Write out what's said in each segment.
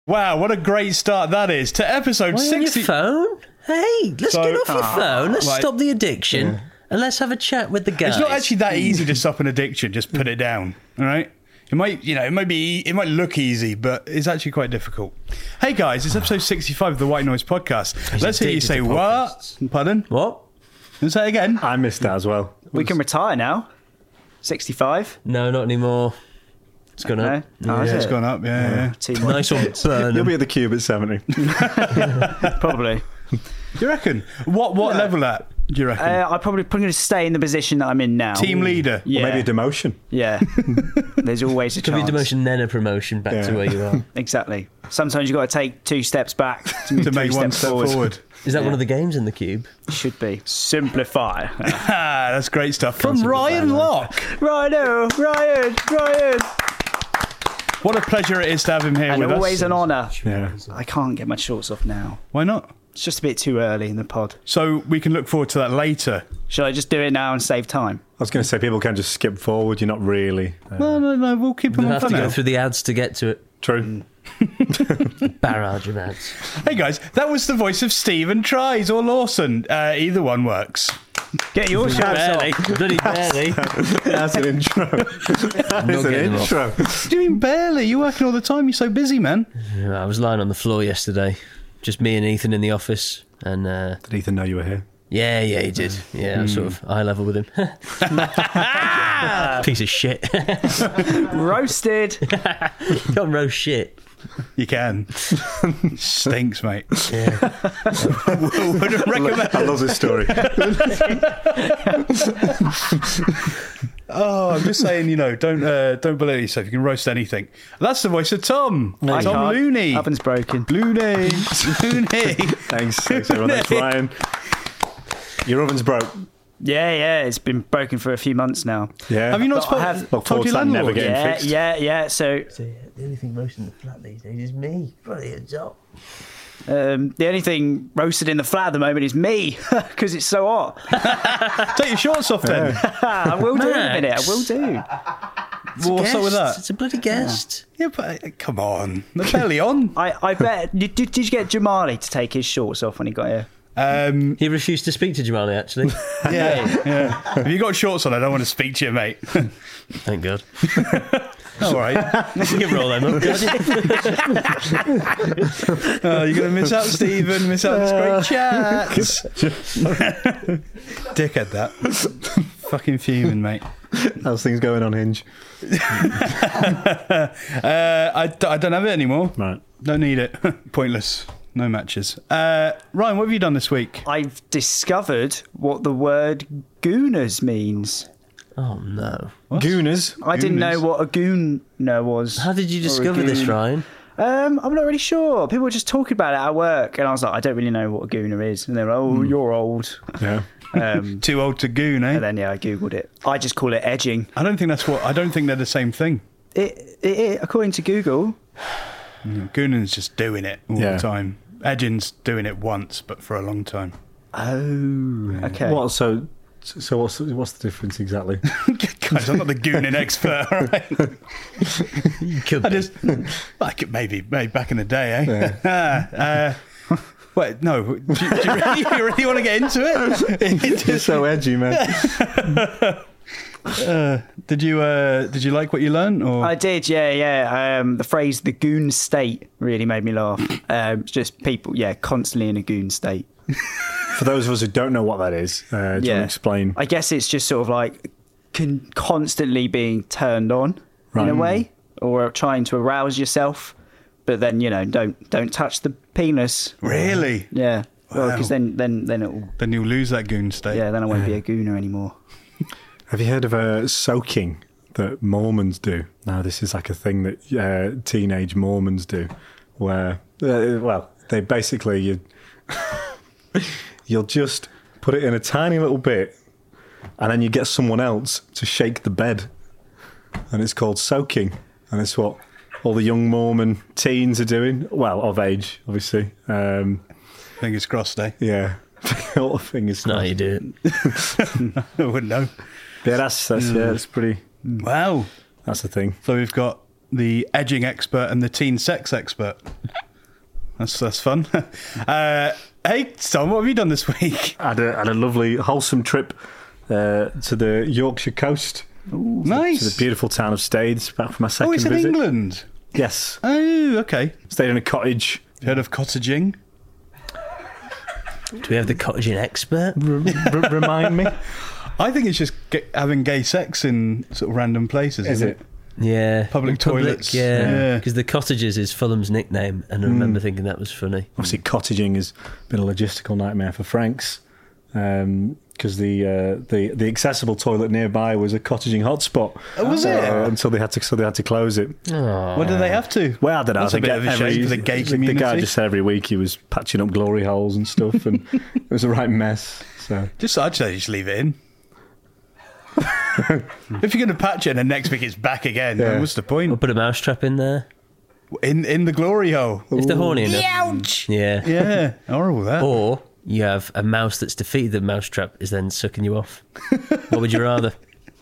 Wow, what a great start that is to episode 60. On your phone? Hey, let's get off your phone. Let's right. stop the addiction. And let's have a chat with the guys. It's not actually that easy to stop an addiction. Just put it down, all right? It might look easy, but it's actually quite difficult. Hey guys, it's episode 65 of the White Noise Podcast. Let's hear you say what? Pardon? What? Let's say it again. I missed that as well. We can retire now. 65. No, not anymore. It's gone up. Oh, It's gone up. Yeah. Nice one. You'll be at the Cube at 70. Probably. Do you reckon? What level at? Do you reckon? I'm probably going to stay in the position that I'm in now. Team leader. Yeah. Or maybe a demotion. Yeah. There's always a Could chance. be demotion, then a promotion back to where you are. Exactly. Sometimes you've got to take 2 steps back to move To make 3 one steps step forward. Is that one of the games in the Cube? Should be. Simplify. That's great stuff. From Ryan Locke. Ryan. What a pleasure it is to have him here And with always us. an honour. Yeah. I can't get my shorts off now. Why not? It's just a bit too early in the pod. So we can look forward to that later. Shall I just do it now and save time? I was going to say, people can just skip forward. You're not really. No, we'll keep them We'll on have for to go now. through the ads to get to it. True. Barrage of ads. Hey guys, that was the voice of Stephen Tries or Lawson. Either one works. Get your shorts Barely. off. Bloody barely. That's an intro. That is an getting them off. intro. What do you mean barely? You're working all the time. You're so busy, man. I was lying on the floor yesterday. Just me and Ethan in the office. And Did Ethan know you were here? yeah, he did. Yeah, I was sort of eye level with him. Piece of shit. Roasted. Can't roast shit. You can. Stinks, mate. Yeah. Would recommend. I love this story. Oh, I'm just saying, don't believe yourself. You can roast anything. That's the voice of Tom. I Tom can't. Looney. Oven's broken. Looney. Thanks everyone. Thanks, Ryan. Your oven's broke. Yeah, it's been broken for a few months now. Yeah. Have you not But I have- Look told forward your to that never landlord? getting Yeah, fixed. yeah. So The only thing roasting the flat these days is me. Brilliant job. the only thing roasted in the flat at the moment is me because it's so hot. Take your shorts off then. I will do in a Max. minute. I will do. Well, what's up with that? It's a bloody guest. Yeah, but come on. They're barely on. I bet. Did you get Jamali to take his shorts off when he got here? He refused to speak to Jamali, actually. Yeah. If you got shorts on, I don't want to speak to you, mate. Thank God. All right. You can roll them up, can't you? Oh, you're going to miss out, Stephen. Miss out this great chat. Dickhead, that. Fucking fuming, mate. How's things going on Hinge? I don't have it anymore. Right. Don't need it. Pointless. No matches. Ryan, what have you done this week? I've discovered what the word gooners means. Oh, no. Gooners. I didn't know Gooners? what a gooner was. How did you or a discover this, goon. Ryan? I'm not really sure. People were just talking about it at work, and I was like, I don't really know what a gooner is. And they were like, oh, you're old. Yeah. Too old to goon, eh? And then, I Googled it. I just call it edging. I don't think they're the same thing. It according to Google, Gooning's just doing it all Yeah. the time. Edging's doing it once, but for a long time. oh, okay. What? So what's the difference exactly? Guys, I'm not the gooning expert, all right? You could I be. just, like maybe back in the day, eh? Wait, no. Do you really want to get into it? You're so edgy, man. Did you like what you learned? Or I did, yeah. The phrase "the goon state" really made me laugh. Just people, constantly in a goon state. For those of us who don't know what that is, do you want to explain? I guess it's just sort of like constantly being turned on in a Right. way, or trying to arouse yourself, but then don't touch the penis. really? Yeah, Wow. because then it'll Then you'll lose that goon state. then I won't be a gooner anymore. Have you heard of soaking that Mormons do? Now, this is like a thing that teenage Mormons do, where, they basically, you'll just put it in a tiny little bit, and then you get someone else to shake the bed, and it's called soaking, and it's what all the young Mormon teens are doing, well, of age, obviously. Fingers crossed, eh? Yeah, all the fingers. No, you do it. I wouldn't know. Yeah, that's pretty. Wow. That's the thing. So we've got the edging expert and the teen sex expert. That's fun. Hey, Tom, what have you done this week? I had a lovely, wholesome trip to the Yorkshire coast. Ooh, nice. To the beautiful town of Staithes, back for my second it's in visit. England. Yes. Oh, okay. Stayed in a cottage. Heard of cottaging? Do we have the cottaging expert? Remind me. I think it's just having gay sex in sort of random places. Is isn't it? Yeah. Public toilets. Yeah. Yeah. Because the cottages is Fulham's nickname, and I remember thinking that was funny. Obviously, cottaging has been a logistical nightmare for Franks because the accessible toilet nearby was a cottaging hotspot. Oh, was it? Until they had to close it. What do they have to? Well, I don't know. That's a bit of a shame for the gay community. The guy just said every week he was patching up glory holes and stuff, and it was a right mess. So I'd say just leave it in. If you're going to patch it and then next week it's back again, then what's the We'll point? put a mousetrap in there. In the glory hole. If they're horny enough. Ouch! Yeah. Yeah, horrible that. Or you have a mouse that's defeated the mousetrap is then sucking you off. What would you rather?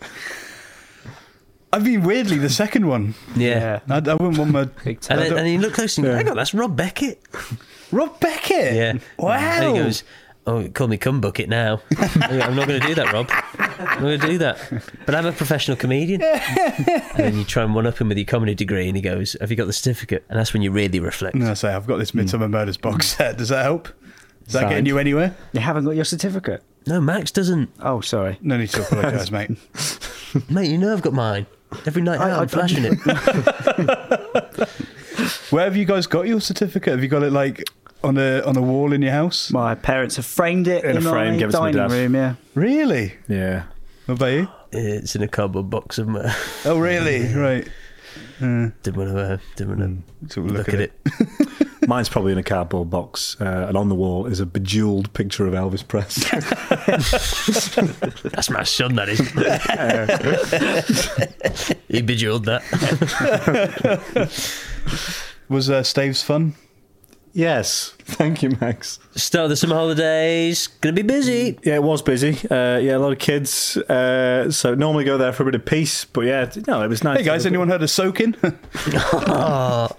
I mean, weirdly, the second one. Yeah. I wouldn't want my... And you look close and you go, hang on, that's Rob Beckett. Rob Beckett? Yeah. Wow. And he goes, oh, call me cum bucket now. I'm not going to do that, Rob. I'm not going to do that. But I'm a professional comedian. And then you try and one-up him with your comedy degree and he goes, have you got the certificate? And that's when you really reflect. No, I say, I've got this Midsummer Murders box set. Does that help? Is that Signed. getting you anywhere? You haven't got your certificate? No, Max doesn't. Oh, sorry. No need to apologise, mate. Mate, you know I've got mine. Every night out, I'm flashing it. Where have you guys got your certificate? Have you got it like on a wall in your house? My parents have framed it In in a frame, my give it to my dining dad. room, yeah. Really? yeah. What about you? It's in a cardboard box somewhere. Oh, really? Right. Didn't want to So we'll look at it. Mine's probably in a cardboard box, and on the wall is a bejeweled picture of Elvis Presley. That's my son, that is. He bejeweled that. Was Staves fun? Yes, thank you, Max. Start of the summer holidays. Gonna be busy. Yeah, it was busy. A lot of kids. So normally go there for a bit of peace, but yeah, no, it was nice. Hey guys, anyone heard of soaking? Oh,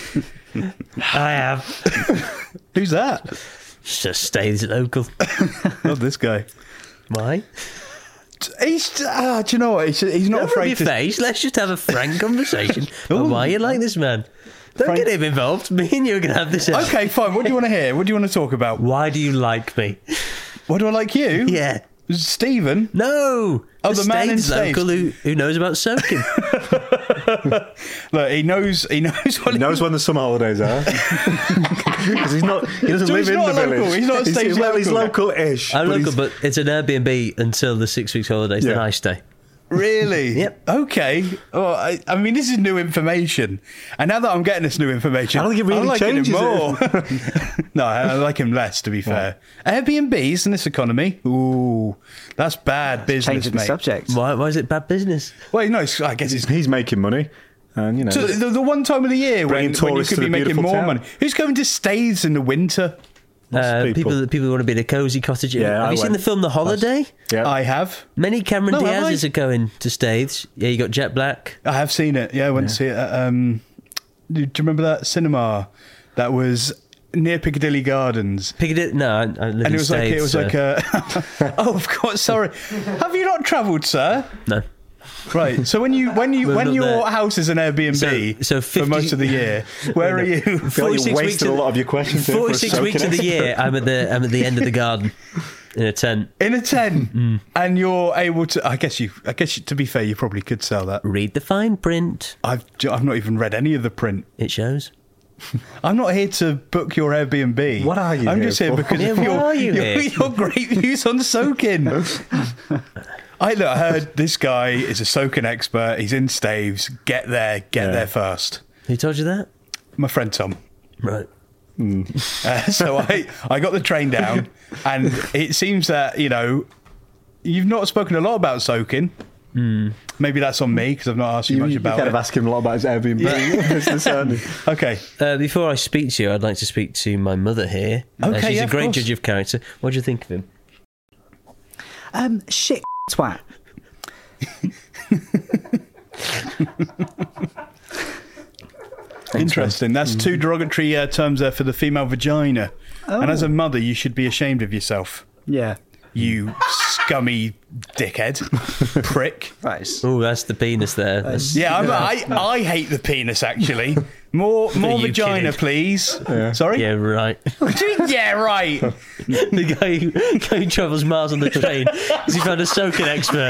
I have. Who's that? Just stays local. Not this guy. Why? He's. Do you know what? He's not Don't rub afraid your to. face. Let's just have a frank conversation about why you like this man. Don't Frank- get him involved. Me and you are going to have this. Okay, fine. What do you want to hear? What do you want to talk about? Why do you like me? What do I like you? Yeah. Stephen. No. Oh, the man in Staves local who knows about soaking. Look, he knows what He knows when the summer holidays are. Because he doesn't So live he's in not the local. village. He's not Staves He's local. local-ish. I'm but local, he's- but it's an Airbnb until the 6 weeks holidays. Then Yeah. I stay. Really? Yep. Okay. Well, I mean, this is new information, and now that I'm getting this new information, I don't think it really I'm liking changes him more. No, I like him less. To be fair, Airbnbs in this economy, ooh, that's bad business, Changing the mate. subject. Why is it bad business? Well, no, I guess it's. he's making money, and you know. So the one time of the year when Bringing you tourists could to be the making beautiful more town. money. Who's going to Staithes in the winter? People who want to be in a cosy cottage. Yeah, have I you seen went. the film The Holiday? yeah. I have. Many Cameron No, have Diaz's I? are going to Staithes. Yeah, you got Jet Black. I have seen it. Yeah, I went to see it. At, do you remember that cinema that was near Piccadilly Gardens? Piccadilly? No, I live And in it was Staithes. like a. Oh, of course. Sorry. Have you not travelled, sir? No. Right. So when your there. house is an Airbnb So for 50 most of the year, where are you? I feel like 46 you weeks wasted a of- lot of your questions. there for a 46 weeks of the soaking year, I'm at the end of the garden in a tent. In a tent, and you're able to. I guess to be fair, you probably could sell that. Read the fine print. I've not even read any of the print. It shows. I'm not here to book your Airbnb. What are you I'm here just here for? because Yeah, of what are you here? your great views on soaking. I heard this guy is a soaking expert. He's in Staves. Get there first. Who told you that? My friend Tom. Right. So I got the train down, and it seems that you've not spoken a lot about soaking. Maybe that's on me because I've not asked you much You about kind it. of ask him a lot about his Airbnb. business, aren't you? Okay. Before I speak to you, I'd like to speak to my mother here. Okay, she's yeah, a of great course. judge of character. What do you think of him? Shit, twat. Interesting. That's two derogatory terms there for the female vagina. Oh. And as a mother, you should be ashamed of yourself. Yeah. You scummy dickhead. Prick. Nice. Oh, that's the penis there. That's- Yeah, I hate the penis, actually. More you vagina, kidding? please. Sorry? yeah, right. What do you mean, yeah, right? The guy who travels miles on the train because he found a soaking expert.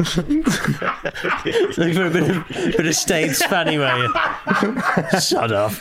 Looking for a bit of stained spanny way. Sod off.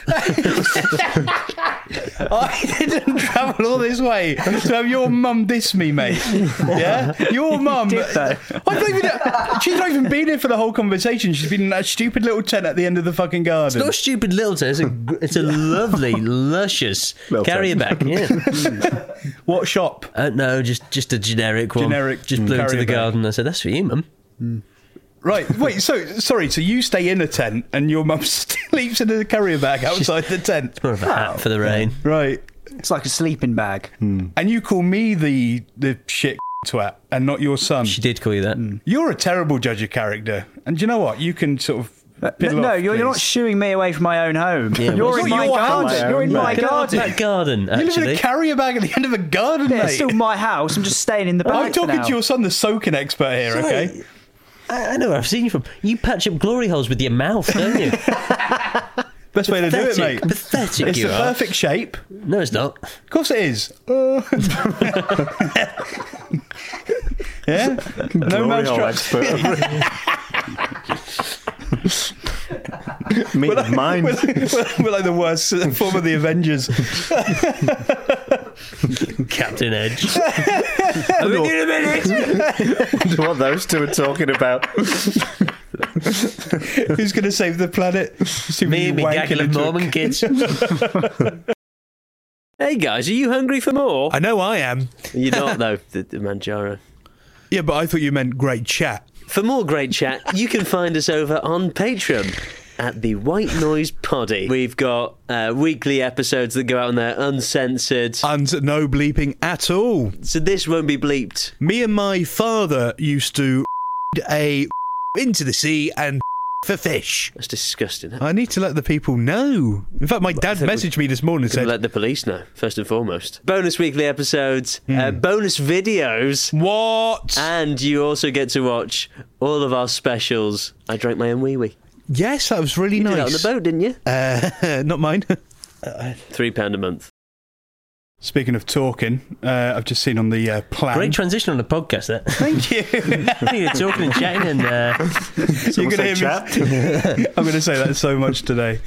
I didn't travel all this way to have your mum diss me, mate. Yeah? Your mum. did, though. She's not even been here for the whole conversation. She's been in that stupid little tent at the end of the fucking garden. It's not a stupid little tent. It's a lovely, luscious Little carrier tent. bag. Yeah. What shop? No, just a generic one. Generic Just blew into carrier the bag. garden. I said, "That's for you, mum." Right, wait, so you stay in a tent and your mum sleeps in a carrier bag outside the tent. More of a hat for the rain. Right. It's like a sleeping bag. And you call me the shit twat and not your son. She did call you that. You're a terrible judge of character. And do you know what? You can sort of piddle No, off, you're not please. shooing me away from my own home. Yeah, you're well, in it's my your garden. house. You're in my Get out of garden. that garden, You live in actually. a carrier bag at the end of a garden, Yeah, mate. it's still my house. I'm just staying in the bag. I'm talking for now. to your son, the soaking expert here, Sorry. okay? I know where I've seen you from. You patch up glory holes with your mouth, don't you? Best way to do it, mate. Pathetic It's you the are. perfect shape. No, it's not. Of course it is. Yeah? No Glory hole mousetraps. expert. Meet of mine. We're like the worst form of the Avengers. Captain Edge. I'll be in a minute. What those two are talking about. Who's going to save the planet? Me and me Wanking gaggle of into a- Mormon kids. Hey guys, are you hungry for more? I know I am. You're not though, the Manjaro. Yeah, but I thought you meant great chat. For more great chat, you can find us over on Patreon at the White Noise Poddy. We've got weekly episodes that go out on there uncensored. And no bleeping at all. So this won't be bleeped. Me and my father used to into the sea and for fish. That's disgusting. I need to let the people know. In fact, my dad messaged me this morning and Gonna said, let the police know, first and foremost. Bonus weekly episodes, bonus videos, "What?" and you also get to watch all of our specials. I drank my own wee-wee. Yes, that was really You did that nice. on the boat, didn't you? Not mine. £3 a month. Speaking of talking, I've just seen on the plan. Great transition on the podcast, that. Thank you. You're talking and chatting and... You're going to hear me. I'm going to say that so much today.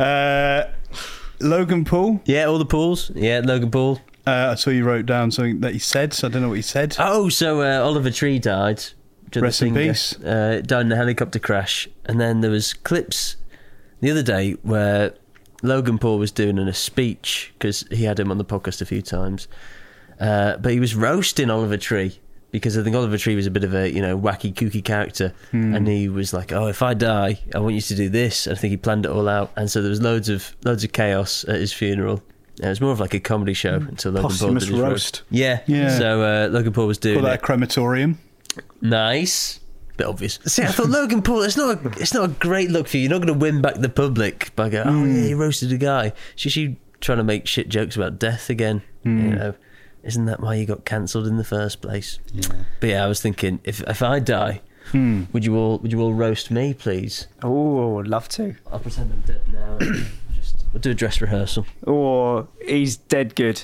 Logan Paul. yeah, all the pools. Yeah, Logan Paul. I saw you wrote down something that he said, so I don't know what he said. Oh, so Oliver Tree died. Rest in peace. Died in a helicopter crash. And then there was clips the other day where Logan Paul was doing a speech, because he had him on the podcast a few times. But he was roasting Oliver Tree, because I think Oliver Tree was a bit of a, wacky, kooky character. And he was like, "Oh, if I die, I want you to do this." And I think he planned it all out. And so there was loads of chaos at his funeral. It was more of like a comedy show until Logan Paul did Posthumous his roast. Yeah. Yeah. So Logan Paul was doing Call that a it. crematorium. Nice. Bit obvious. See, I thought Logan Paul, it's not a great look for you. You're not going to win back the public by going, "Oh yeah, he roasted a guy." She's trying to make shit jokes about death again. Isn't that why you got cancelled in the first place? Yeah. But yeah, I was thinking, if I die, would you all roast me, please? Oh, I'd love to. I'll pretend I'm dead now. We'll do a dress rehearsal. Or he's dead good.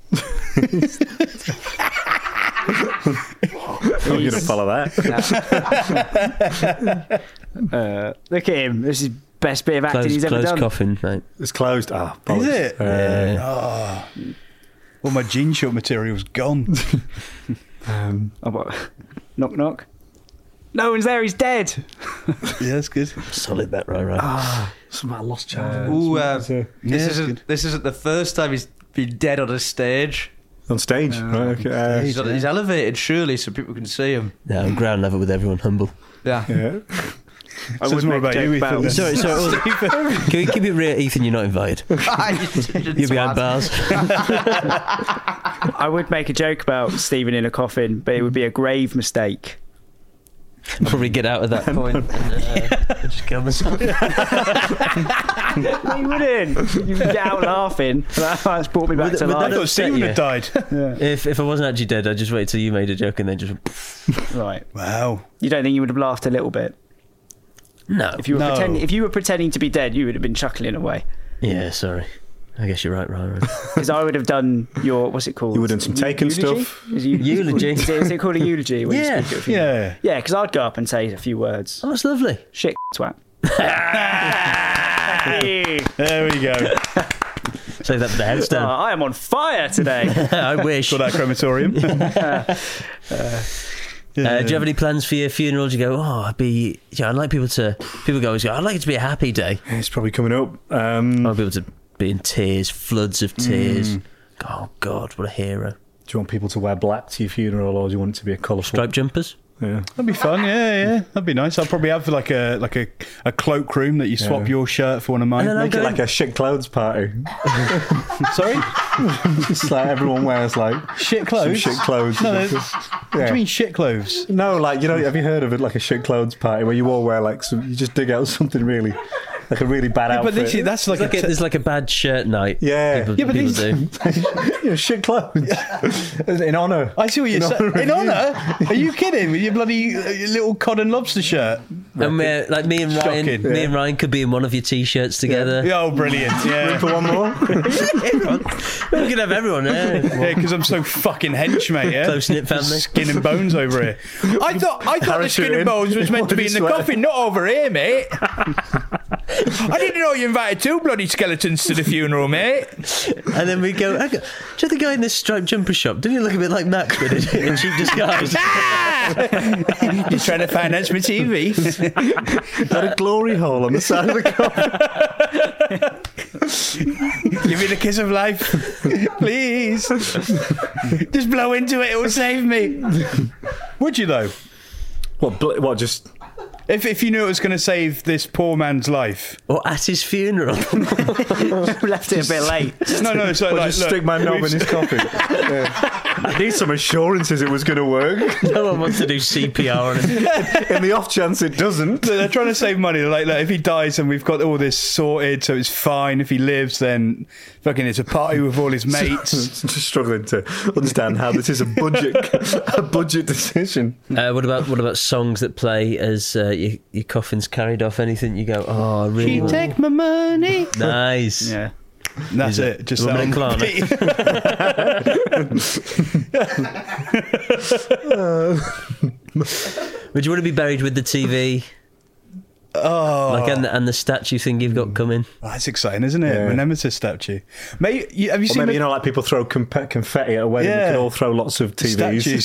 I'm going to follow that. Look at him. This is best bit of acting he's ever Close done. coffin, mate. It's closed. Ah, Is bollocks. it? Yeah. All my jean short material's gone. Knock, knock. No one's there. He's dead. Yeah, that's good. Solid bet, right. Somehow I lost child. This isn't the first time he's been dead on a stage. On stage. Right, okay. He's elevated, surely, so people can see him. No, I'm ground level with everyone, humble. Yeah. Yeah. I So it's would more make about a you, joke Ethan. about- Then. Sorry. Can we keep it real, Ethan? You're not invited. You're behind bars. I would make a joke about Stephen in a coffin, but it would be a grave mistake. Probably get out at that point and just kill myself. You wouldn't. You would get out laughing. That's brought me back to would I life. thought upset Stephen you? had died. If I wasn't actually dead, I'd just wait till you made a joke and then just. Right. Wow. You don't think you would have laughed a little bit? No. If you were No. pretending to be dead, you would have been chuckling away. Yeah, sorry. I guess you're right, Ryan. Because I would have done your, what's it called? You would have done some taken Eulogy? stuff. Eulogy. Is it called a eulogy? when you Yeah. speak at a funeral? Yeah. Yeah, because I'd go up and say a few words. Oh, that's lovely. Shit, twat. There we go. Save that for the Oh, headstone. I am on fire today. I wish. For that crematorium. Do you have any plans for your funeral? Do you go, I'd like people go, I'd like it to be a happy day. It's probably coming up. I want people to be in tears, floods of tears. Oh, God, what a hero. Do you want people to wear black to your funeral, or do you want it to be a colourful? Striped jumpers? Yeah. That'd be fun, yeah. That'd be nice. I'll probably have like a cloakroom that you swap Yeah. your shirt for one of mine. And then Make it like a shit clothes party. Sorry? Just like everyone wears like Shit some clothes? shit clothes. No, what do you mean shit clothes? No, like, have you heard of it, like a shit clothes party where you all wear like you just dig out something really, like a really bad But outfit. that's like There's like a bad shirt night. Yeah. People, Yeah, but people these- do. Shit clothes. In honour. I see what you're saying. In honour? Are you kidding? With your bloody little cod and lobster shirt? And like me and Ryan, Shocking. me and Ryan could be in one of your t-shirts together. Yeah, oh, brilliant. Yeah. For one more. We could have everyone there. Yeah, because I'm so fucking hench, mate. Yeah? Close-knit family. Skin and bones over here. I thought the skin and Parachuting. bones was meant to be in the Sweater. coffin, not over here, mate. I didn't know you invited two bloody skeletons to the funeral, mate. And then we go, do you know the guy in this striped jumper shop? Didn't he look a bit like Max, but in cheap disguise? You're trying to finance my TV. Got a glory hole on the side of the coffin. Give me the kiss of life, please. Just blow into it; it will save me. Would you though? What? Just If you knew it was going to save this poor man's life? Or at his funeral? Left it a bit late. No. So like, just look, stick my knob in we've- his coffin. Yeah. I need some assurances it was going to work. No one wants to do CPR on him. In the off chance it doesn't. They're trying to save money. They're like, look, if he dies and we've got all this sorted, so it's fine. If he lives, then fucking it's a party with all his mates. Just struggling to understand how this is a budget decision. What about songs that play as your coffin's carried off? Anything you go, oh, I really She want- take my money. Nice. Yeah. That's Is it it. Just Woman that and Would you want to be buried with the TV? Oh, Like and the statue thing you've got coming? that's exciting, isn't it? Yeah. A Nemesis statue. Mate, have you Or seen maybe, the like people throw confetti at a wedding. Yeah. We could all throw lots of TVs.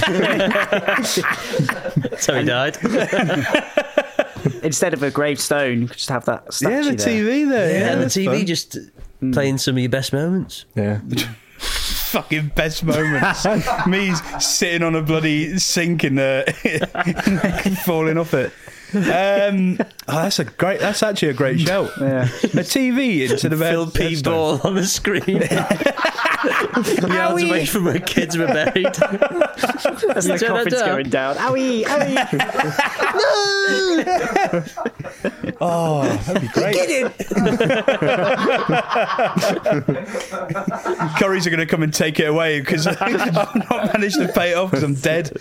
statues? That's how he died. Instead of a gravestone, you could just have that statue Yeah, the there. TV there. Yeah, and the that's TV fun. just playing some of your best moments. Yeah. Fucking best moments. Me sitting on a bloody sink and falling off it. That's actually a great shout. Yeah. A TV instead of a Phil P. headstone. Ball on the screen. Yards away from where kids were buried. As the turn that coffin's down. going down. Owie, owie. Oh, that'd be great. Curries are going to come and take it away because I've not managed to pay it off because I'm dead.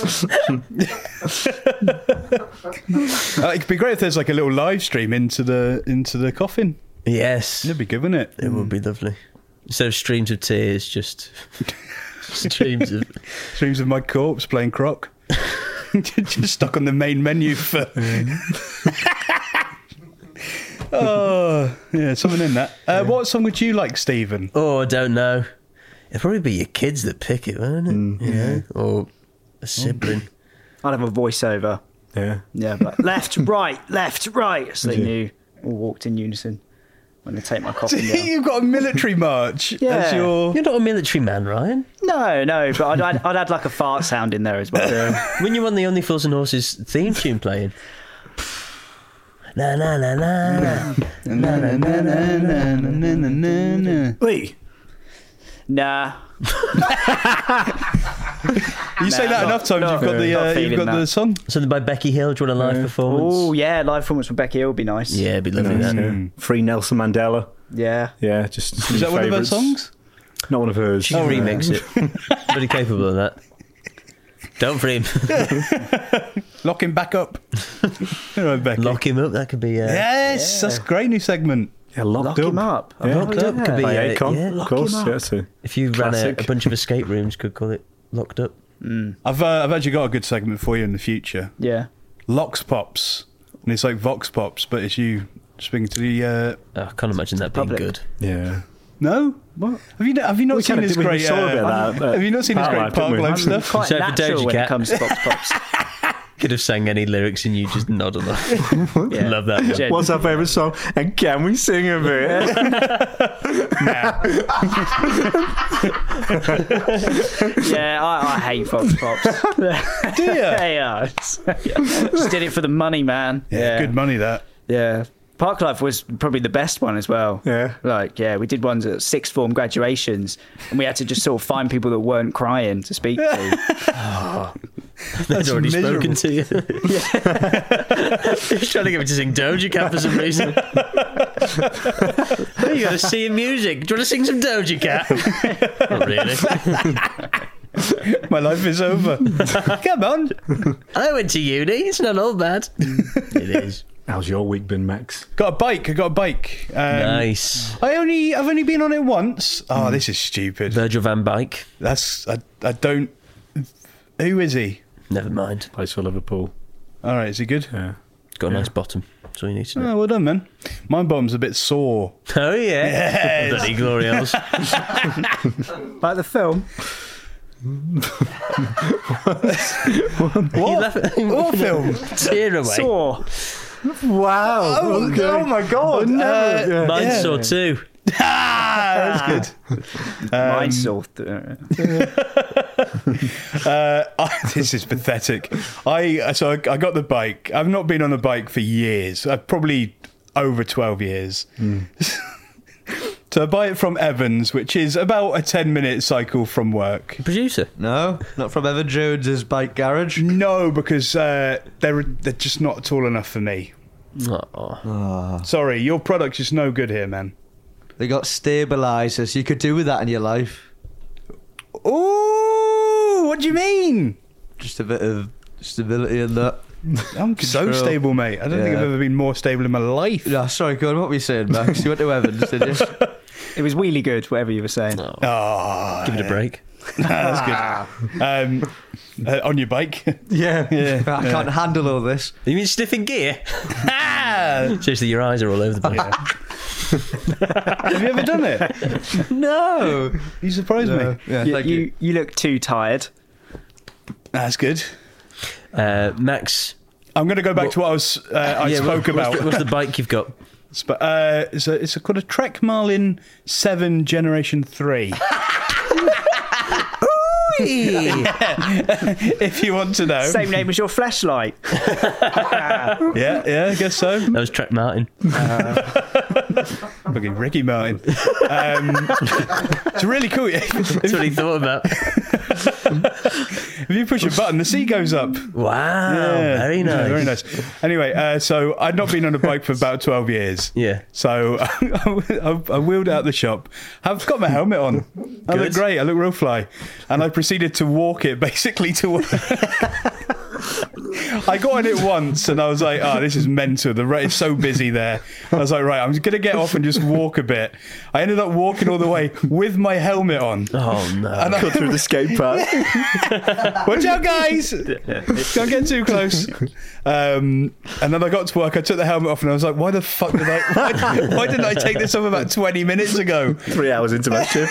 It'd be great if there's like a little live stream into the coffin. Yes. It'd be good, wouldn't it? It would be lovely. Instead of streams of tears, just streams of... Streams of my corpse playing croc. Just stuck on the main menu for. Oh, yeah, something in that. What song would you like, Stephen? Oh, I don't know. It'd probably be your kids that pick it, won't it? Yeah. Or a sibling. I'd have a voiceover. Yeah. Yeah, like, left, right, so they knew. All walked in unison when they take my coffin down. You've got a military march as Yeah. your. You're not a military man, Ryan. No, but I'd add like a fart sound in there as well. When you want the Only Fools and Horses theme tune playing. Na na na na na na na na na. Wait. Nah. You say that enough times, you've got not the feeling that. song. Something by Becky Hill. Do you want a live performance? Oh yeah, live performance from Becky Hill would be nice. Yeah, it'd be lovely. That. Yeah. Free Nelson Mandela. Yeah. Yeah, just Is that one of her favourites. songs? Not one of hers. She can remix it. Pretty capable of that. Don't free him. Lock him back up. All right, Becky. Lock him up. That could be. Yes, that's a great new segment. Yeah, locked Lock up. him up. Yeah. Locked up could be. By Akon, Yeah. of course. him up. Yeah, so If you ran Classic. a bunch of escape rooms, could call it Locked Up. I've actually got a good segment for you in the future. Yeah. Lox Pops, and it's like Vox Pops, but it's you speaking to the. I can't imagine that being Public. good. yeah. No, What? have you not We seen kinda this did- we great? saw a bit of that, have you not seen this Park great Life, didn't Park we? Life I'm stuff? quite So for natural Doja when Cat. it comes to Vox Pops. Could have sang any lyrics and you just nod along. Yeah. Love that. One. Gen- What's our favourite song? And can we sing a bit? Yeah, I hate Vox Pops. Do you? Yeah. Just did it for the money, man. Yeah, good money that. Yeah. Park Life was probably the best one as well. Yeah. Like, yeah, we did ones at sixth form graduations and we had to just sort of find people that weren't crying to speak to. They'd already miserable. spoken to you. He's trying to get me to sing Doja Cat for some reason. You got to see music. Do you want to sing some Doja Cat? Not really. My life is over. Come on. I went to uni. It's not all bad. It is. How's your week been, Max? Got a bike. I got a bike. Nice. I've only been on it once. Oh, this is stupid. Virgil van Bike. I don't. Who is he? Never mind. Plays for Liverpool. All right, is he good? Yeah. Got a nice bottom. That's all you need to know. Oh, well done, man. My bottom's a bit sore. Oh, yeah. Yes. Bloody glory holes. Like the film. What film? Tear away. Saw. Wow. Oh my god! Mine yeah. saw too. That's good. Mine saw. This is pathetic. I got the bike. I've not been on a bike for years. Probably over 12 years. So I buy it from Evans, which is about a 10-minute cycle from work. Producer. No, not from Evan Jones's bike garage. No, because they're just not tall enough for me. Oh. Sorry, your product's just no good here, man. They got stabilisers. You could do with that in your life. Ooh, what do you mean? Just a bit of stability in that. I'm so Control. stable, mate. I don't think I've Yeah. ever been more stable in my life. No, sorry, go on. What were you saying, Max? You went to Evans, did you? It was really good, whatever you were saying. Oh, Give it a break. that's good. On your bike? Yeah. I can't handle all this. You mean sniffing gear? Seriously, your eyes are all over the place. Have you ever done it? No. You surprised me. Yeah, thank you. You look too tired. That's good. Max. I'm going to go back to what I spoke about. What's the bike you've got? It's called a Trek Marlin 7 Generation 3. If you want to know. Same name as your flashlight. Yeah, I guess so. That was Trek Martin. Fucking Ricky Martin. It's really cool. That's what he thought about. If you push a button, the seat goes up. Wow. Yeah. Very nice. Yeah, very nice. Anyway, so I'd not been on a bike for about 12 years. Yeah. So I wheeled out the shop. I've got my helmet on. I look Good. great. I look real fly. And I proceeded to walk it basically to work. I got on it once and I was like, oh, this is mental. The road is so busy there. I was like, right, I'm going to get off and just walk a bit. I ended up walking all the way with my helmet on. Oh, no. And Cut through the skate park. Watch out, guys! Don't get too close. And then I got to work. I took the helmet off, and I was like, "Why the fuck did I? Why didn't I take this off about 20 minutes ago?" 3 hours into my shift.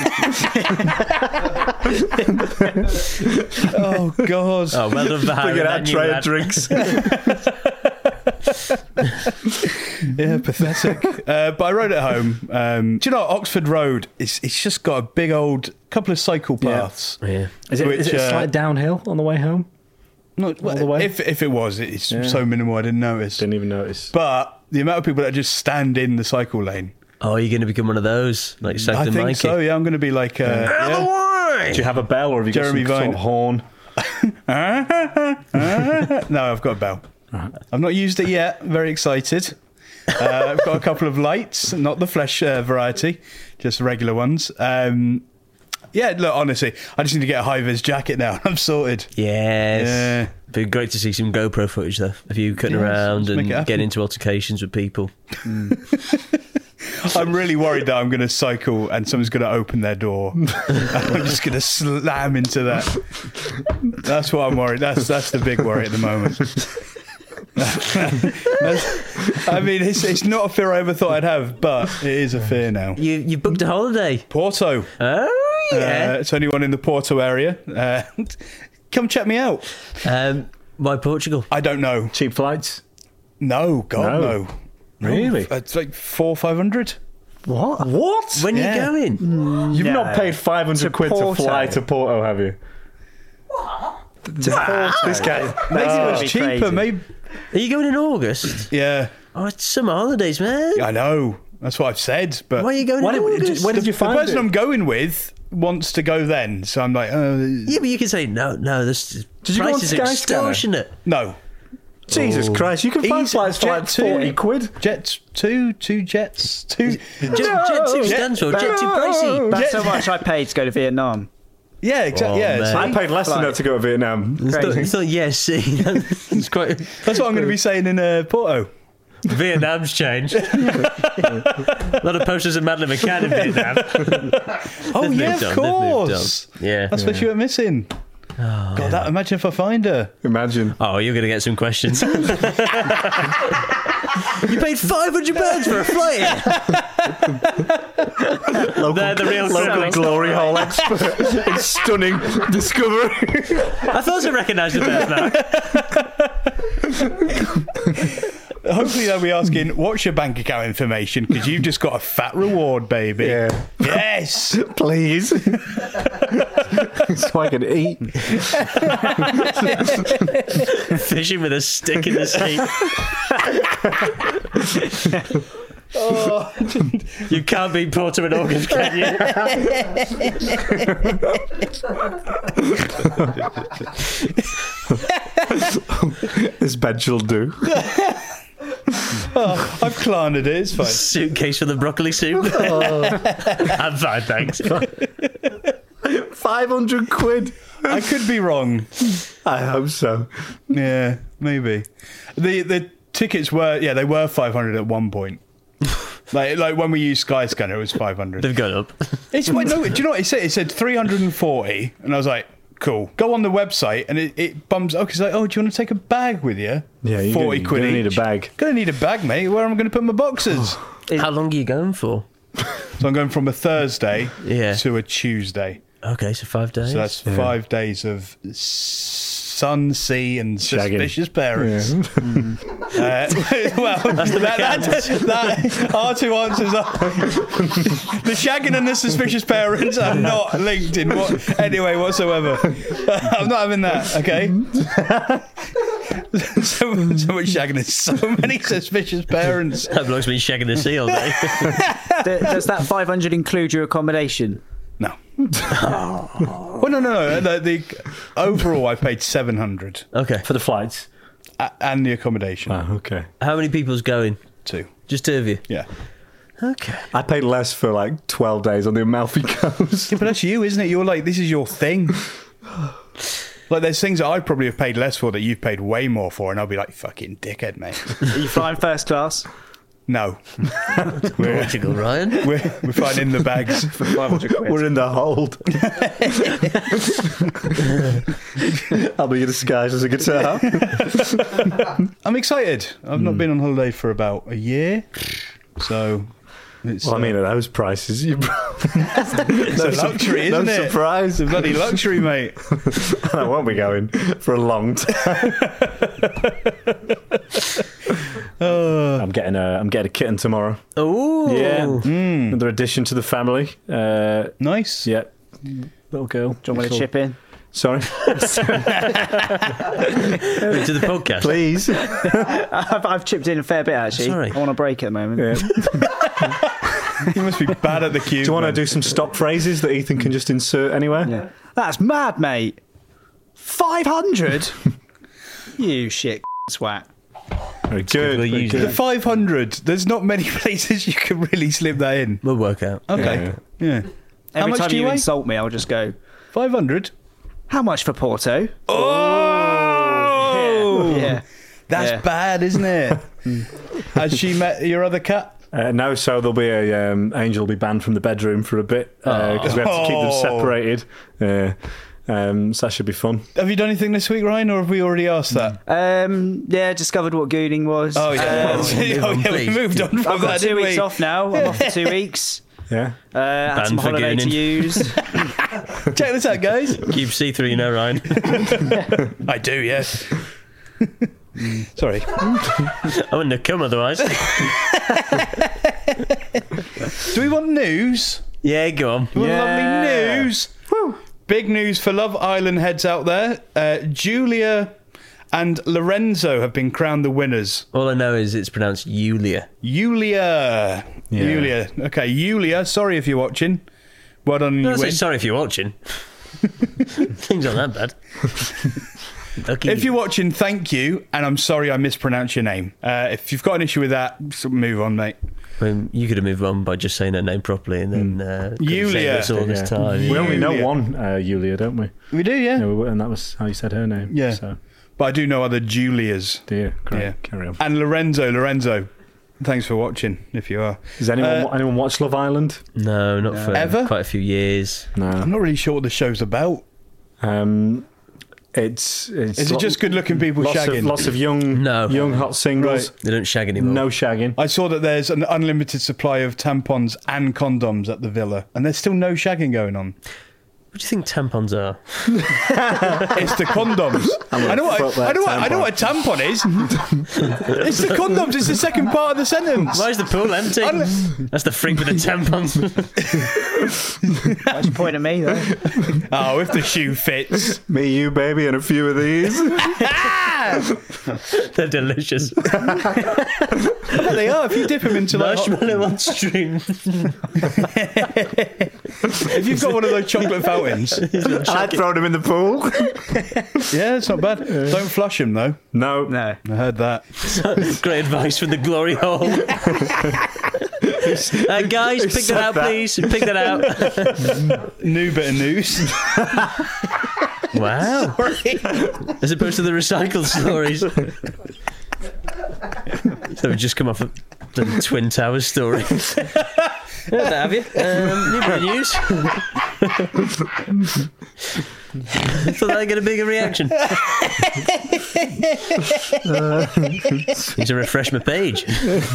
Oh god! Oh, well done for Look hiring at that that new tray lad. of drinks. Yeah, pathetic. But I rode it home. Do you know Oxford Road? It's just got a big old couple of cycle paths. Yeah. Is it Which, a slight downhill on the way home? Not, All the way? If it was, it's so minimal I didn't notice. Didn't even notice. But the amount of people that just stand in the cycle lane. Oh, you're going to become one of those? Like I Sagden think Mikey? so. Yeah, I'm going to be like. Out of the way! Oi! Do you have a bell, or have you Jeremy got some Vine. sort of horn? No, I've got a bell. I've not used it yet. Very excited. I've got a couple of lights, not the flesh variety, just regular ones. Yeah, look, honestly, I just need to get a high-vis jacket now. I'm sorted. Yes. Yeah. Be great to see some GoPro footage, though, of you cutting Yes, around let's make and it happen. getting into altercations with people. I'm really worried that I'm going to cycle and someone's going to open their door. I'm just going to slam into that. That's what I'm worried. That's the big worry at the moment. I mean, it's not a fear I ever thought I'd have, but it is a fear now. You booked a holiday. Porto. Oh, yeah. It's only one in the Porto area. Come check me out. Why Portugal? I don't know. Cheap flights? No, God, no. Really? It's like 400-500. What? What? When Yeah. you going? You've No. not paid 500 quid Porto. to fly to Porto, have you? This guy. Maybe it was be cheaper. crazy. Maybe. Are you going in August? Yeah, Oh, it's summer holidays, man. I know. That's what I've said. But Why are you going When in August? did you the find person it? I'm going with wants to go then, so I'm like, Yeah, but you can say, no, this Did you go on prices are Skyscanner? extortionate. no. Jesus Christ, you can find Easy- flights for like Jet 40 2. quid. Jets, two jets, two. Jet 2 stands for Jet 2 pricey. That's how much I paid to go to Vietnam. Yeah, exactly. Oh, yeah, man. see? I paid less than that to go to Vietnam. You thought, yes, see, it's quite. That's what I'm going to be saying in Porto. Vietnam's changed. A lot of posters of Madeleine McCann in Vietnam. Oh They've yeah, moved of on, they've moved course. on. Yeah. That's what you were missing. God, that, imagine if I find her. Imagine. Oh, you're going to get some questions. You paid £500 for a flight. They're the real Local criminals. glory hole expert in stunning discovery. I thought I recognised the person now. Hopefully they'll be asking, what's your bank account information? Because you've just got a fat reward, baby. Yeah. Yes. Please. So I can eat. Fishing with a stick in the sea. You can't beat Porto in August, can you? This bed shall do. I've clannered it. It's fine. Suitcase for the broccoli soup. I'm fine, thanks. 500 quid. I could be wrong. I hope so. Yeah, maybe. The tickets were, they were 500 at one point. Like when we used Skyscanner, it was 500. They've gone up. It's wait, no. Do you know what it said? It said 340, and I was like, cool. Go on the website, and it bumps up. It's like, oh, do you want to take a bag with you? Yeah, you're 40 gonna quid need a each. bag. Gonna need a bag, mate. Where am I going to put my boxes? How long are you going for? So I'm going from a Thursday Yeah. to a Tuesday. Okay, so 5 days. So that's 5 days of sun, sea, and Shagging. suspicious parents. Yeah. Well, that our two answers are the shagging and the suspicious parents are not linked in any way whatsoever. I'm not having that. Okay. so much shagging and so many suspicious parents. That bloke's been shagging the sea all day. Does that 500 include your accommodation? No. Well, no. The overall, I paid 700 Okay. For the flights. and the accommodation. Oh, okay. How many people's going? 2. Just 2 of you? Yeah. Okay. I paid less for like 12 days on the Amalfi Coast. Yeah, but that's you, isn't it? You're like, this is your thing. Like, there's things that I probably have paid less for that you've paid way more for, and I'll be like, fucking dickhead, mate. Are you flying first class? No. Portugal, Ryan. We're fine in the bags. For 500 quid. We're in the hold. I'll be disguised as a guitar. I'm excited. I've not been on holiday for about a year. So, it's, Well, I mean, at those prices, you it's a luxury, isn't no it? surprise. It's a bloody luxury, mate. I won't be going for a long time. I'm getting a kitten tomorrow. Oh. Yeah, another addition to the family. Nice. Yeah, little girl. Do you want me to chip in? Sorry, To the podcast. please. I've chipped in a fair bit, actually. Sorry. I want a break at the moment. Yeah. You must be bad at the cube. Do you want to man. do some stock phrases that Ethan can just insert anywhere? Yeah. That's mad, mate. 500? You shit swat. Very good. We'll very use good. The 500. There's not many places you can really slip that in. We'll work out. Okay. Yeah. How Every much time do you you weigh? insult me, I'll just go, 500. how much for Porto? Oh! Yeah. That's Yeah. bad, isn't it? Has she met your other cat? No, so there'll be a Angel will be banned from the bedroom for a bit because we have to keep them Oh. separated. So that should be fun. Have you done anything this week, Ryan, or have we already asked that? Yeah, discovered what gooning was. Oh, yeah. move on, Oh, yeah, we please. moved on from I've that, got 2 didn't weeks we? off now. I'm off for 2 weeks. Yeah. Had some Banned for holiday to gooning. use. Check this out, guys. Keep see-through, you know, Ryan. I do, yes. Sorry. I wouldn't have come otherwise. Do we want news? Yeah, go on. We want Yeah. lovely news. Big news for Love Island heads out there. Julia and Lorenzo have been crowned the winners. All I know is it's pronounced Yulia. Yulia. Yeah. Yulia. Okay, Yulia, sorry if you're watching. Well done on your No, win. sorry if you're watching. Things aren't that bad. Lucky. If you're watching, thank you, and I'm sorry I mispronounced your name. If you've got an issue with that, move on, mate. I mean, you could have moved on by just saying her name properly and then could have Yulia. saved us all this Yeah. time. We only know Yulia. one Yulia, don't we? We do, yeah. And that was how you said her name. Yeah. So, But I do know other Julias. dear, great. Yeah. Carry on. And Lorenzo, thanks for watching, if you are. Does anyone watch Love Island? No, not for Ever? quite a few years. No. I'm not really sure what the show's about. It's Is it just good-looking people lots shagging? Of, lots of young hot singles. Right. They don't shag anymore. No shagging. I saw that there's an unlimited supply of tampons and condoms at the villa, and there's still no shagging going on. What do you think tampons are? It's the condoms. I know what a tampon is. It's the condoms. It's the second part of the sentence. Why is the pool empty? That's the freak with the tampons. Why'd you point at me, though? Oh, if the shoe fits. Me, you, baby, and a few of these. They're delicious. I bet they are. If you dip them into like Marshmallow on stream. if you've got one of those chocolate fountains, I'd throw them in the pool. yeah, it's not bad. Don't flush them though. No. No. I heard that. Great advice from the glory hole. Guys, pick that out, please. Pick that out. New bit of news. Wow. As opposed to the recycled stories. So we just come off of the Twin Towers story. Have you? New bit of news. Thought that'd get a bigger reaction. Need to refresh my page.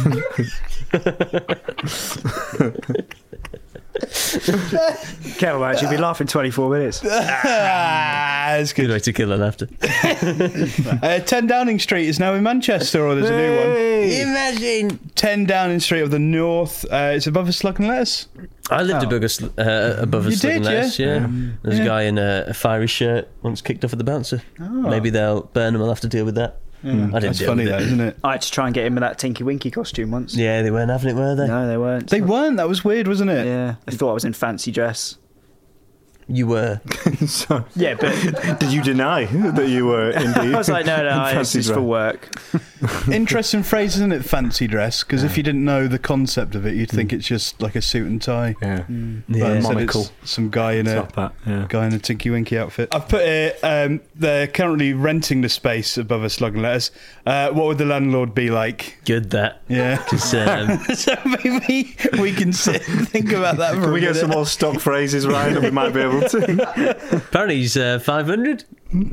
Careful, actually, be laughing 24 minutes. That's Good good. way to kill the laughter. 10 Downing Street is now in Manchester, or there's a new one. Imagine. 10 Downing Street of the North. It's above a Slug and Lettuce. I lived above a You Slug did, and Lettuce, yeah. There's Yeah. a guy in a fiery shirt once kicked off at the bouncer. Maybe they'll burn him. I'll have to deal with that. I didn't That's deal funny, with though, it. isn't it? I had to try and get him in that Tinky Winky costume once. Yeah, they weren't having it, were they? No, they weren't. They weren't. That was weird, wasn't it? Yeah, they thought I was in fancy dress. You were. So, Yeah, but did you deny that you were indeed? I was like, no, it's fancy just for dress? work. Interesting phrase, isn't it? Fancy dress. Because if you didn't know the concept of it, you'd think it's just like a suit and tie. Yeah. But Yeah. instead Monocle. it's some guy in It's a not that. Yeah. guy in a Tinky Winky outfit. I've put it. They're currently renting the space above a Slug and Lettuce. What would the landlord be like? Good, that. Yeah. 'Cause, So maybe we can sit and think about that for Can a we get minute. some more stock phrases, Ryan, and we might be able to? apparently he's 500.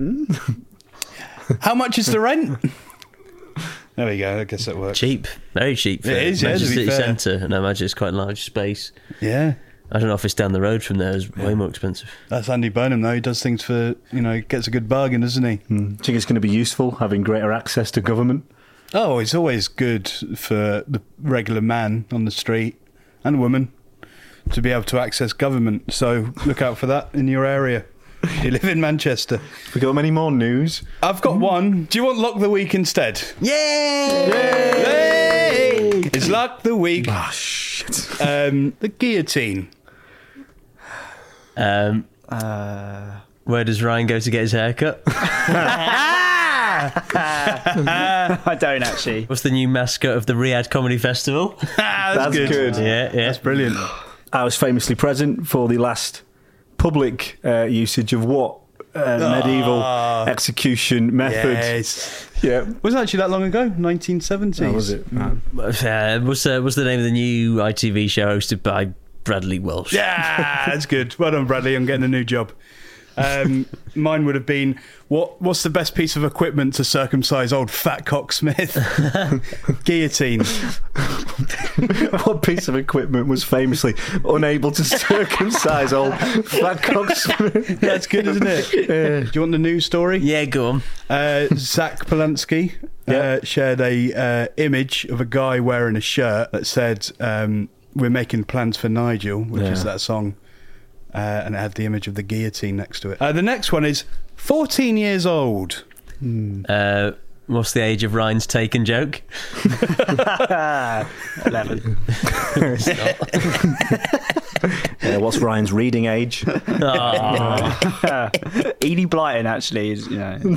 How much is the rent? There we go. I guess that works. Cheap. Very cheap for It is, yeah, to Manchester be City fair. Centre. And I imagine it's quite a large space. Yeah. I don't know if it's down the road from there. It's way more expensive. That's Andy Burnham, though. He does things for, gets a good bargain, doesn't he? Do you think it's going to be useful having greater access to government? Oh, it's always good for the regular man on the street and woman to be able to access government. So look out for that in your area. You live in Manchester. Have we got many more news? I've got one. Do you want Lock the Week instead? Yay! Yay! It's Looks like the week. Oh, shit. The guillotine. Where does Ryan go to get his haircut? I don't actually. What's the new mascot of the Riyadh Comedy Festival? That's good. Yeah. That's brilliant. I was famously present for the last public usage of what medieval execution method. Yes. Yeah. Wasn't actually that long ago, 1970s. That was it. What's the name of the new ITV show hosted by Bradley Walsh? Yeah, that's good. Well done, Bradley, on getting a new job. Mine would have been, what's the best piece of equipment to circumcise old Fat Cock Smith? Guillotine. What piece of equipment was famously unable to circumcise old Fat Cock Smith? That's good, isn't it? Do you want the news story? Yeah, go on. Zach Polanski shared a image of a guy wearing a shirt that said, "We're making plans for Nigel," which is that song. And it had the image of the guillotine next to it. The next one is 14 years old. What's the age of Ryan's taken joke? 11. What's Ryan's reading age? Edie Blyton actually is, you know.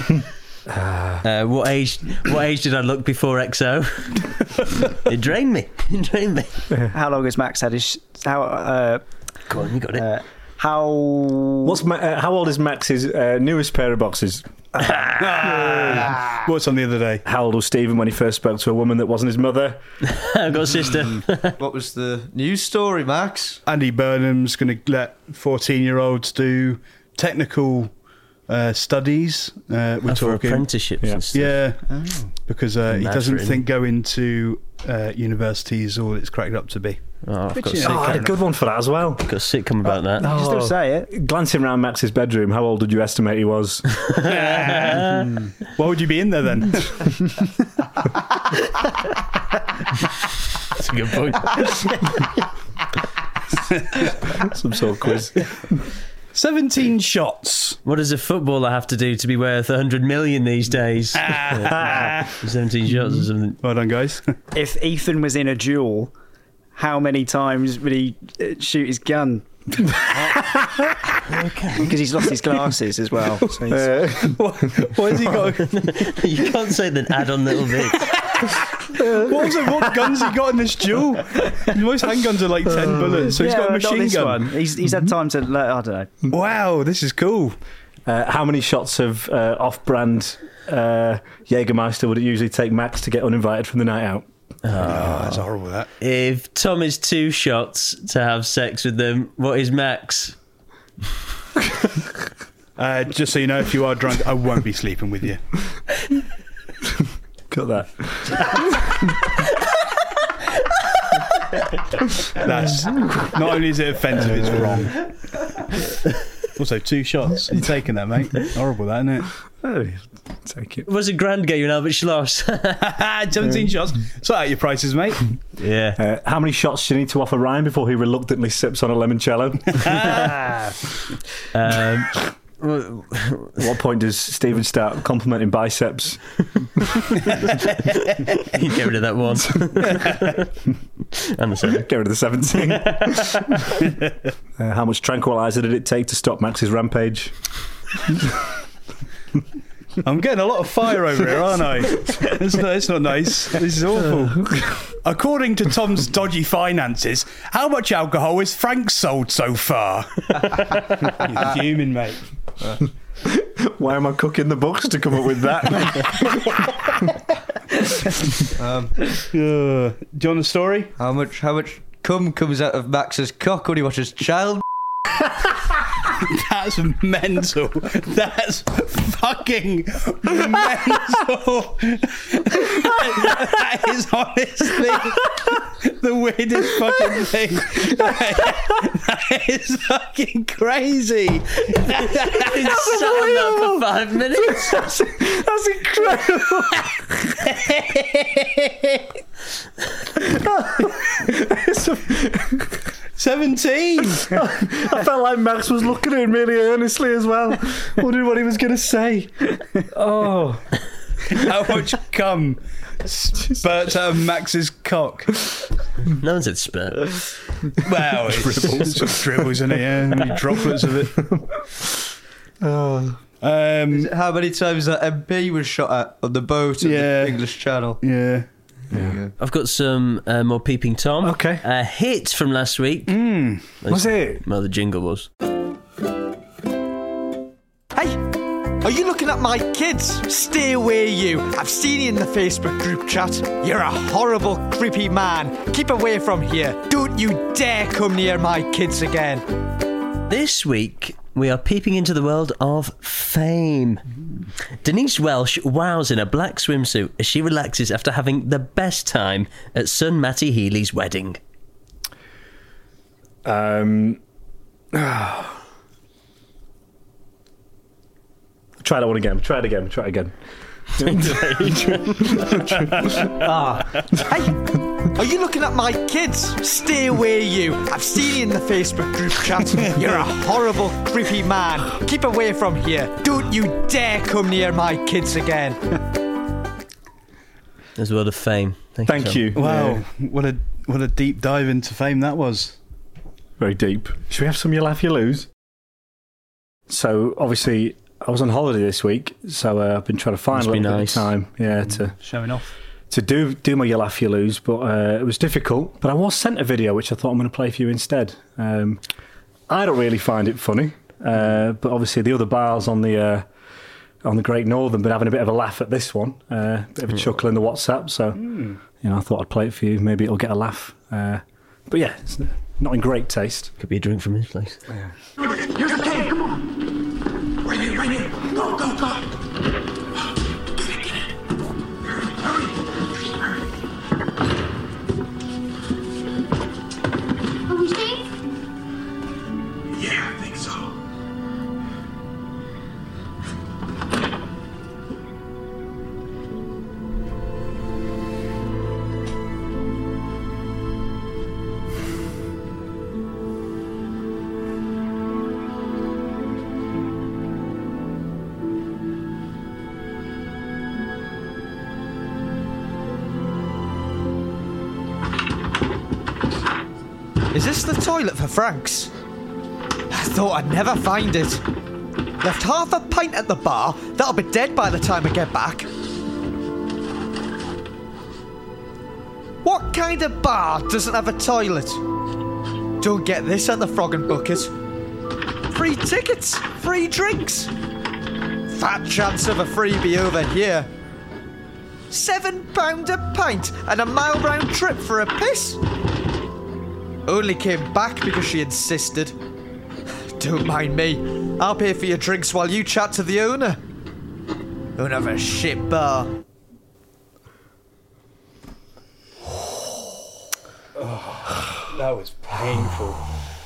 What age did I look before XO? It drained me. How long has Max had his... Go on, you got it. how old is Max's newest pair of boxes? What's on the other day? How old was Stephen when he first spoke to a woman that wasn't his mother? I've got a sister. What was the news story, Max? Andy Burnham's going to let 14-year-olds do technical studies. We're For talking apprenticeships and stuff. Yeah, because he doesn't Mattering. think going to university is all it's cracked up to be. Oh, I've got a I had a good one for that as well. sitcom about that. you still say it? Glancing around Max's bedroom, how old did you estimate he was? Why would you be in there then? That's a good point. Some sort of quiz. 17 shots. What does a footballer have to do to be worth 100 million these days? 17 shots or something. Well done, guys. If Ethan was in a duel, how many times would he shoot his gun? Because he's lost his glasses as well. So What has he got? You can't say then add on little bits. What guns he got in this duel? Most handguns are like 10 bullets, so he's got a not machine this gun. one. He's had time to, I don't know. Wow, this is cool. How many shots of off-brand Jägermeister would it usually take Max to get uninvited from the night out? Oh, that's horrible, that. If Tom is 2 shots to have sex with them, what is Max? Just so you know, if you are drunk, I won't be sleeping with you. Got that. That's not only is it offensive, it's wrong. Also, 2 shots. You're taking that, mate. Horrible, that, isn't it? Oh, take it. Was a grand get you an Albert Schloss? 17 shots. Sort out your prices, mate. Yeah. How many shots do you need to offer Ryan before he reluctantly sips on a limoncello? At what point does Stephen start complimenting biceps? You get rid of that one. And the 7. Get rid of the 17. How much tranquilizer did it take to stop Max's rampage? I'm getting a lot of fire over here, aren't I? It's not nice. This is awful. According to Tom's dodgy finances, how much alcohol has Frank sold so far? You're fuming, mate. Why am I cooking the books to come up with that? Do you want a story? How much cum comes out of Max's cock when he watches Child? That's mental. That's fucking mental. That is honestly the weirdest fucking thing. That is fucking crazy. It's sat on that for 5 minutes. That's incredible. 17. I felt like Max was looking at him really earnestly as well, wondering what he was going to say. Oh, How much cum spurts out of Max's cock? No one said spurt. Well, it's sort of dribbles, isn't it? Yeah, many droplets of it. How many times that MP was shot at on the boat in the English Channel? Yeah. I've got some more Peeping Tom. Okay. A hit from last week. Was it? Well, the jingle was. Hey, are you looking at my kids? Stay away, you. I've seen you in the Facebook group chat. You're a horrible, creepy man. Keep away from here. Don't you dare come near my kids again. This week, we are peeping into the world of fame. Denise Welsh wows in a black swimsuit as she relaxes after having the best time at son Matty Healy's wedding. Try that one again. Try it again. Hey, are you looking at my kids? Stay away, you. I've seen you in the Facebook group chat. You're a horrible, creepy man. Keep away from here. Don't you dare come near my kids again. There's a world of fame. Thank you. Wow, what a deep dive into fame that was. Very deep. Should we have some You Laugh, You Lose? So, obviously, I was on holiday this week, so I've been trying to find a little bit of time, to Showing off. to do my You Laugh, You Lose, but it was difficult. But I was sent a video which I thought I'm going to play for you instead. I don't really find it funny, but obviously the other bars on the Great Northern been having a bit of a laugh at this one, bit of a chuckle in the WhatsApp. So I thought I'd play it for you. Maybe it'll get a laugh. But yeah, it's not in great taste. Could be a drink from his place. Here's a cave, come on. Right here. Go. Get it. Hurry. Are we safe? Yeah, I think so. Is this the toilet for Frank's? I thought I'd never find it. Left half a pint at the bar. That'll be dead by the time I get back. What kind of bar doesn't have a toilet? Don't get this at the Frog and Bucket. Free tickets, free drinks. Fat chance of a freebie over here. £7 a pint and a mile round trip for a piss. Only came back because she insisted. Don't mind me. I'll pay for your drinks while you chat to the owner. Owner of a shit bar. That was painful.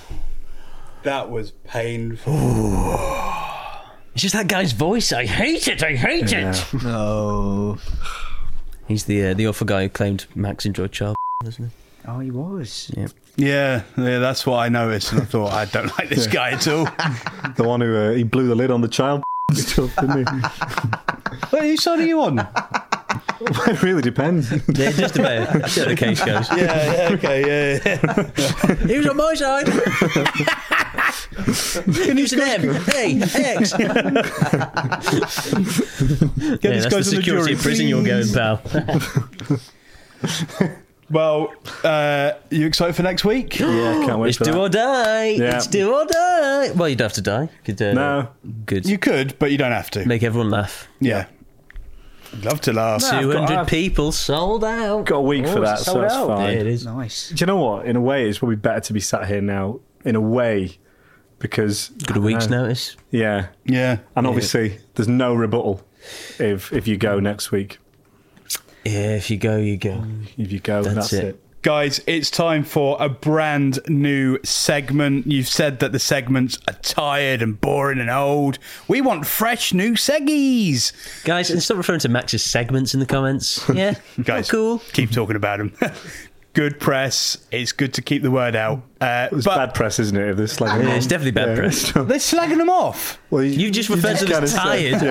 It's just that guy's voice. I hate it. No. He's the awful guy who claimed Max enjoyed child, isn't he? Oh, he was. Yeah. Yeah, that's what I noticed, and I thought I don't like this guy at all. The one who he blew the lid on the child stuff, didn't he? Whose side are you on? It really depends. Yeah, just about. That's how the case goes. Okay. He was on my side. Can you an M? A, X. Get That's the security of prison you're going, pal. Well, you excited for next week? Yeah, can't wait It's for do that. or die. Yeah. It's do or die. Well, you don't have to die. You could, No. Good. You could, but you don't have to. Make everyone laugh. Yeah. Love to laugh. No. 200 I've- people sold out. Got a week for that, so that's fine. Yeah, it is. Nice. Do you know what? In a way, it's probably better to be sat here now. In a way, because Got a week's notice. Yeah, Yeah. and obviously there's no rebuttal if you go next week. Yeah, if you go, you go. If you go, that's it. Guys, it's time for a brand new segment. You've said that the segments are tired and boring and old. We want fresh new seggies. Guys, and stop referring to Max's segments in the comments. Yeah, Guys, cool. keep talking about them. good press. It's good to keep the word out. It's But bad press, isn't it? If they're slagging them It's off? definitely bad Yeah. press. they're slagging them off. Well, You've just referred to them as tired,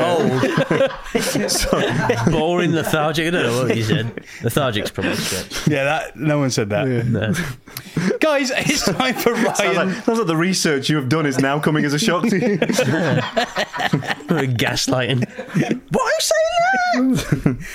old, boring, lethargic. I don't know what you said. Lethargic's probably a stretch. Yeah, no one said that. No. Guys, it's time for Ryan. Sounds like the research you have done is now coming as a shock to you. Gaslighting. Why are you saying that?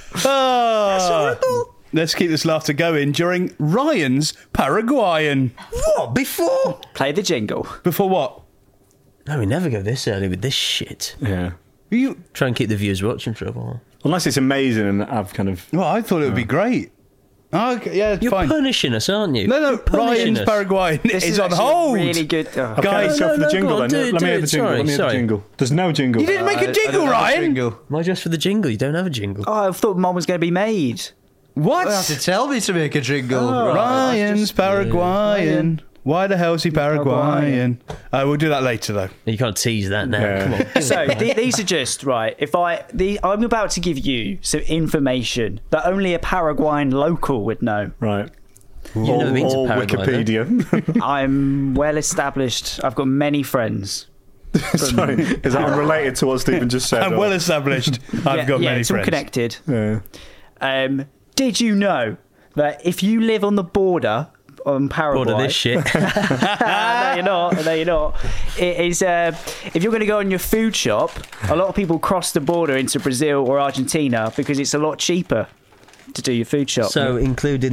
Oh, let's keep this laughter going during Ryan's Paraguayan. What? Before? Play the jingle. Before what? No, we never go this early with this shit. Yeah. You? Try and keep the viewers watching for a while. Unless it's amazing and I've kind of... Well, I thought it would be great. Oh, okay, yeah, You're fine. punishing us, aren't you? No, You're punishing Ryan's us. Paraguayan This is on actually hold. really good. Guys, Let's go for the jingle go on, then. Let me hear the jingle. Sorry, Let me hear the sorry. jingle. There's no jingle. You didn't make a jingle, Ryan. Why dress for the jingle? You don't have a jingle. Oh, I thought mine was going to be made. What? You have to tell me to make a jingle. Ryan's Paraguayan. Why the hell's he Paraguayan? We'll do that later, though. You can't tease that now. Yeah. Come on. So these are just right. I'm about to give you some information that only a Paraguayan local would know. Right. You've never been to All Paraguay, Wikipedia. I'm well established. I've got many friends. Sorry. Is that unrelated to what Stephen just said? I'm or- well established. I've got many it's all friends. connected. Yeah. Did you know that if you live on the border on Paraguay, Order this shit. no, you're not. No, you're not. It is. If you're going to go on your food shop, a lot of people cross the border into Brazil or Argentina because it's a lot cheaper to do your food shop. So, including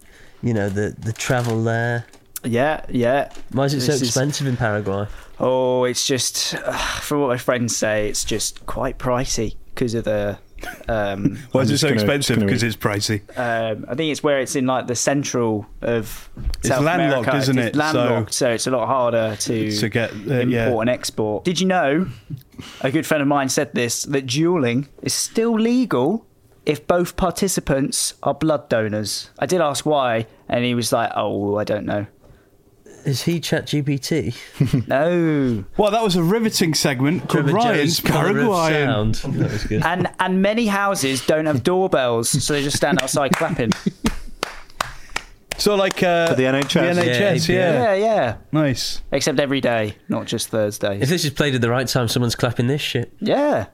the travel there. yeah. Why is it so This is- expensive in Paraguay? Oh, it's just, from what my friends say, it's just quite pricey because of the. Why is it just so gonna- expensive? gonna Because eat. it's pricey. I think it's where it's in like the central of It's South landlocked, America. isn't It's it? landlocked, so it's a lot harder to get import yeah. and export. Did you know? A good friend of mine said this, that dueling is still legal if both participants are blood donors. I did ask why, and he was like, "Oh, I don't know." Is he ChatGPT? No. Well, that was a riveting segment called Trevor Ryan's Jones' Color of Paraguayan. Sound. That was good. And many houses don't have doorbells, so they just stand outside clapping. So like the NHS? The NHS, Yeah, Yeah. Nice. Except every day, not just Thursdays. If this is played at the right time, someone's clapping this shit. Yeah.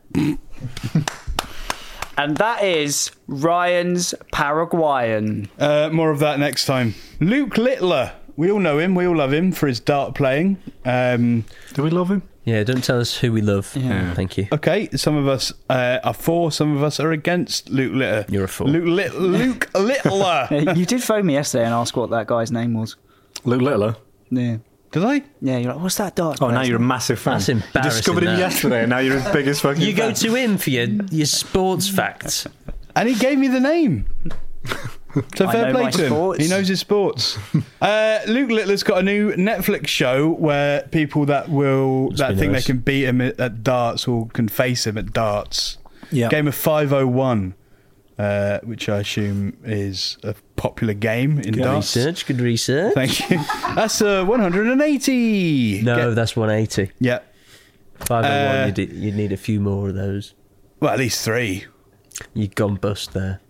And that is Ryan's Paraguayan. More of that next time. Luke Littler. We all know him. We all love him for his dart playing. Do we love him? Yeah, don't tell us who we love. Yeah. Thank you. Okay, some of us are for, some of us are against Luke Littler. You're a fool. Luke Littler. You did phone me yesterday and ask what that guy's name was. Luke Littler. Yeah. Did I? Yeah, you're like, what's that dart? Oh, now you're a massive fan. That's You embarrassing, discovered him that. yesterday, and now you're his biggest fucking You go fan. to him for your sports facts. And he gave me the name. So I fair know play my to him. sports. He knows his sports. Luke Littler's got a new Netflix show where people that think nice. they can beat him at darts or can face him at darts. Yeah. Game of 501, which I assume is a popular game in darts. Good research. Thank you. That's 180. No, that's 180. Yeah. 501, you'd need a few more of those. Well, at least 3. You've gone bust there.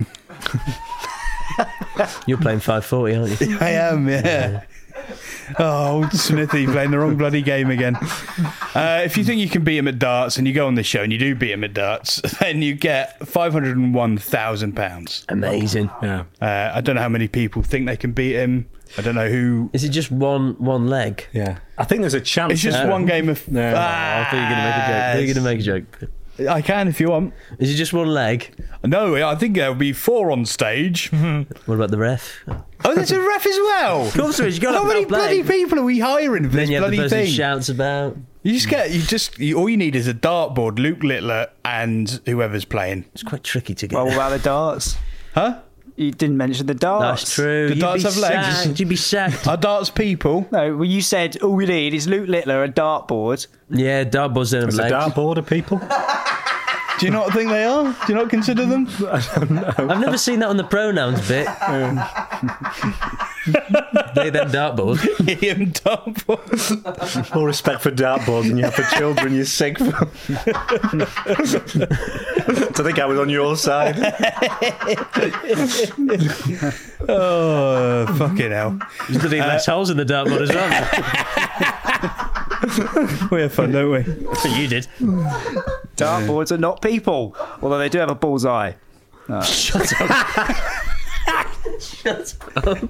You're playing 540, aren't you? I am, yeah. Oh, Smithy playing the wrong bloody game again. If you think you can beat him at darts and you go on this show and you do beat him at darts, then you get £501,000. Amazing. Yeah. I don't know how many people think they can beat him. I don't know who. Is it just one leg? Yeah. I think there's a chance. It's just one game of. No. I thought you were going to make a joke. I thought you were going to make a joke. I can if you want. Is it just one leg? No, I think there'll be 4 on stage. What about the ref? Oh, there's a ref as well. Of course there is. You've got How to many play. bloody people are we hiring for Then this you have the bloody person who thing? shouts about. All you need is a dartboard, Luke Littler, and whoever's playing. It's quite tricky to get. Well, what about the darts? Huh? You didn't mention the darts. That's true. The darts have legs. You'd be sacked. Are darts people? No, well, you said all we need is Luke Littler, a dartboard. Yeah, dartboards don't have There's a legs. dartboard of people. Do you not think they are? Do you not consider them? I've never seen that on the pronouns bit. They then dartboard. Helium dartboard. More respect for dartboards than you have for children, you sick. I think I was on your side. Oh, fucking hell. There's bloody less holes in the dartboard as well. We have fun, don't we? You did. Dartboards are not people, although they do have a bullseye. Shut up. Shut up.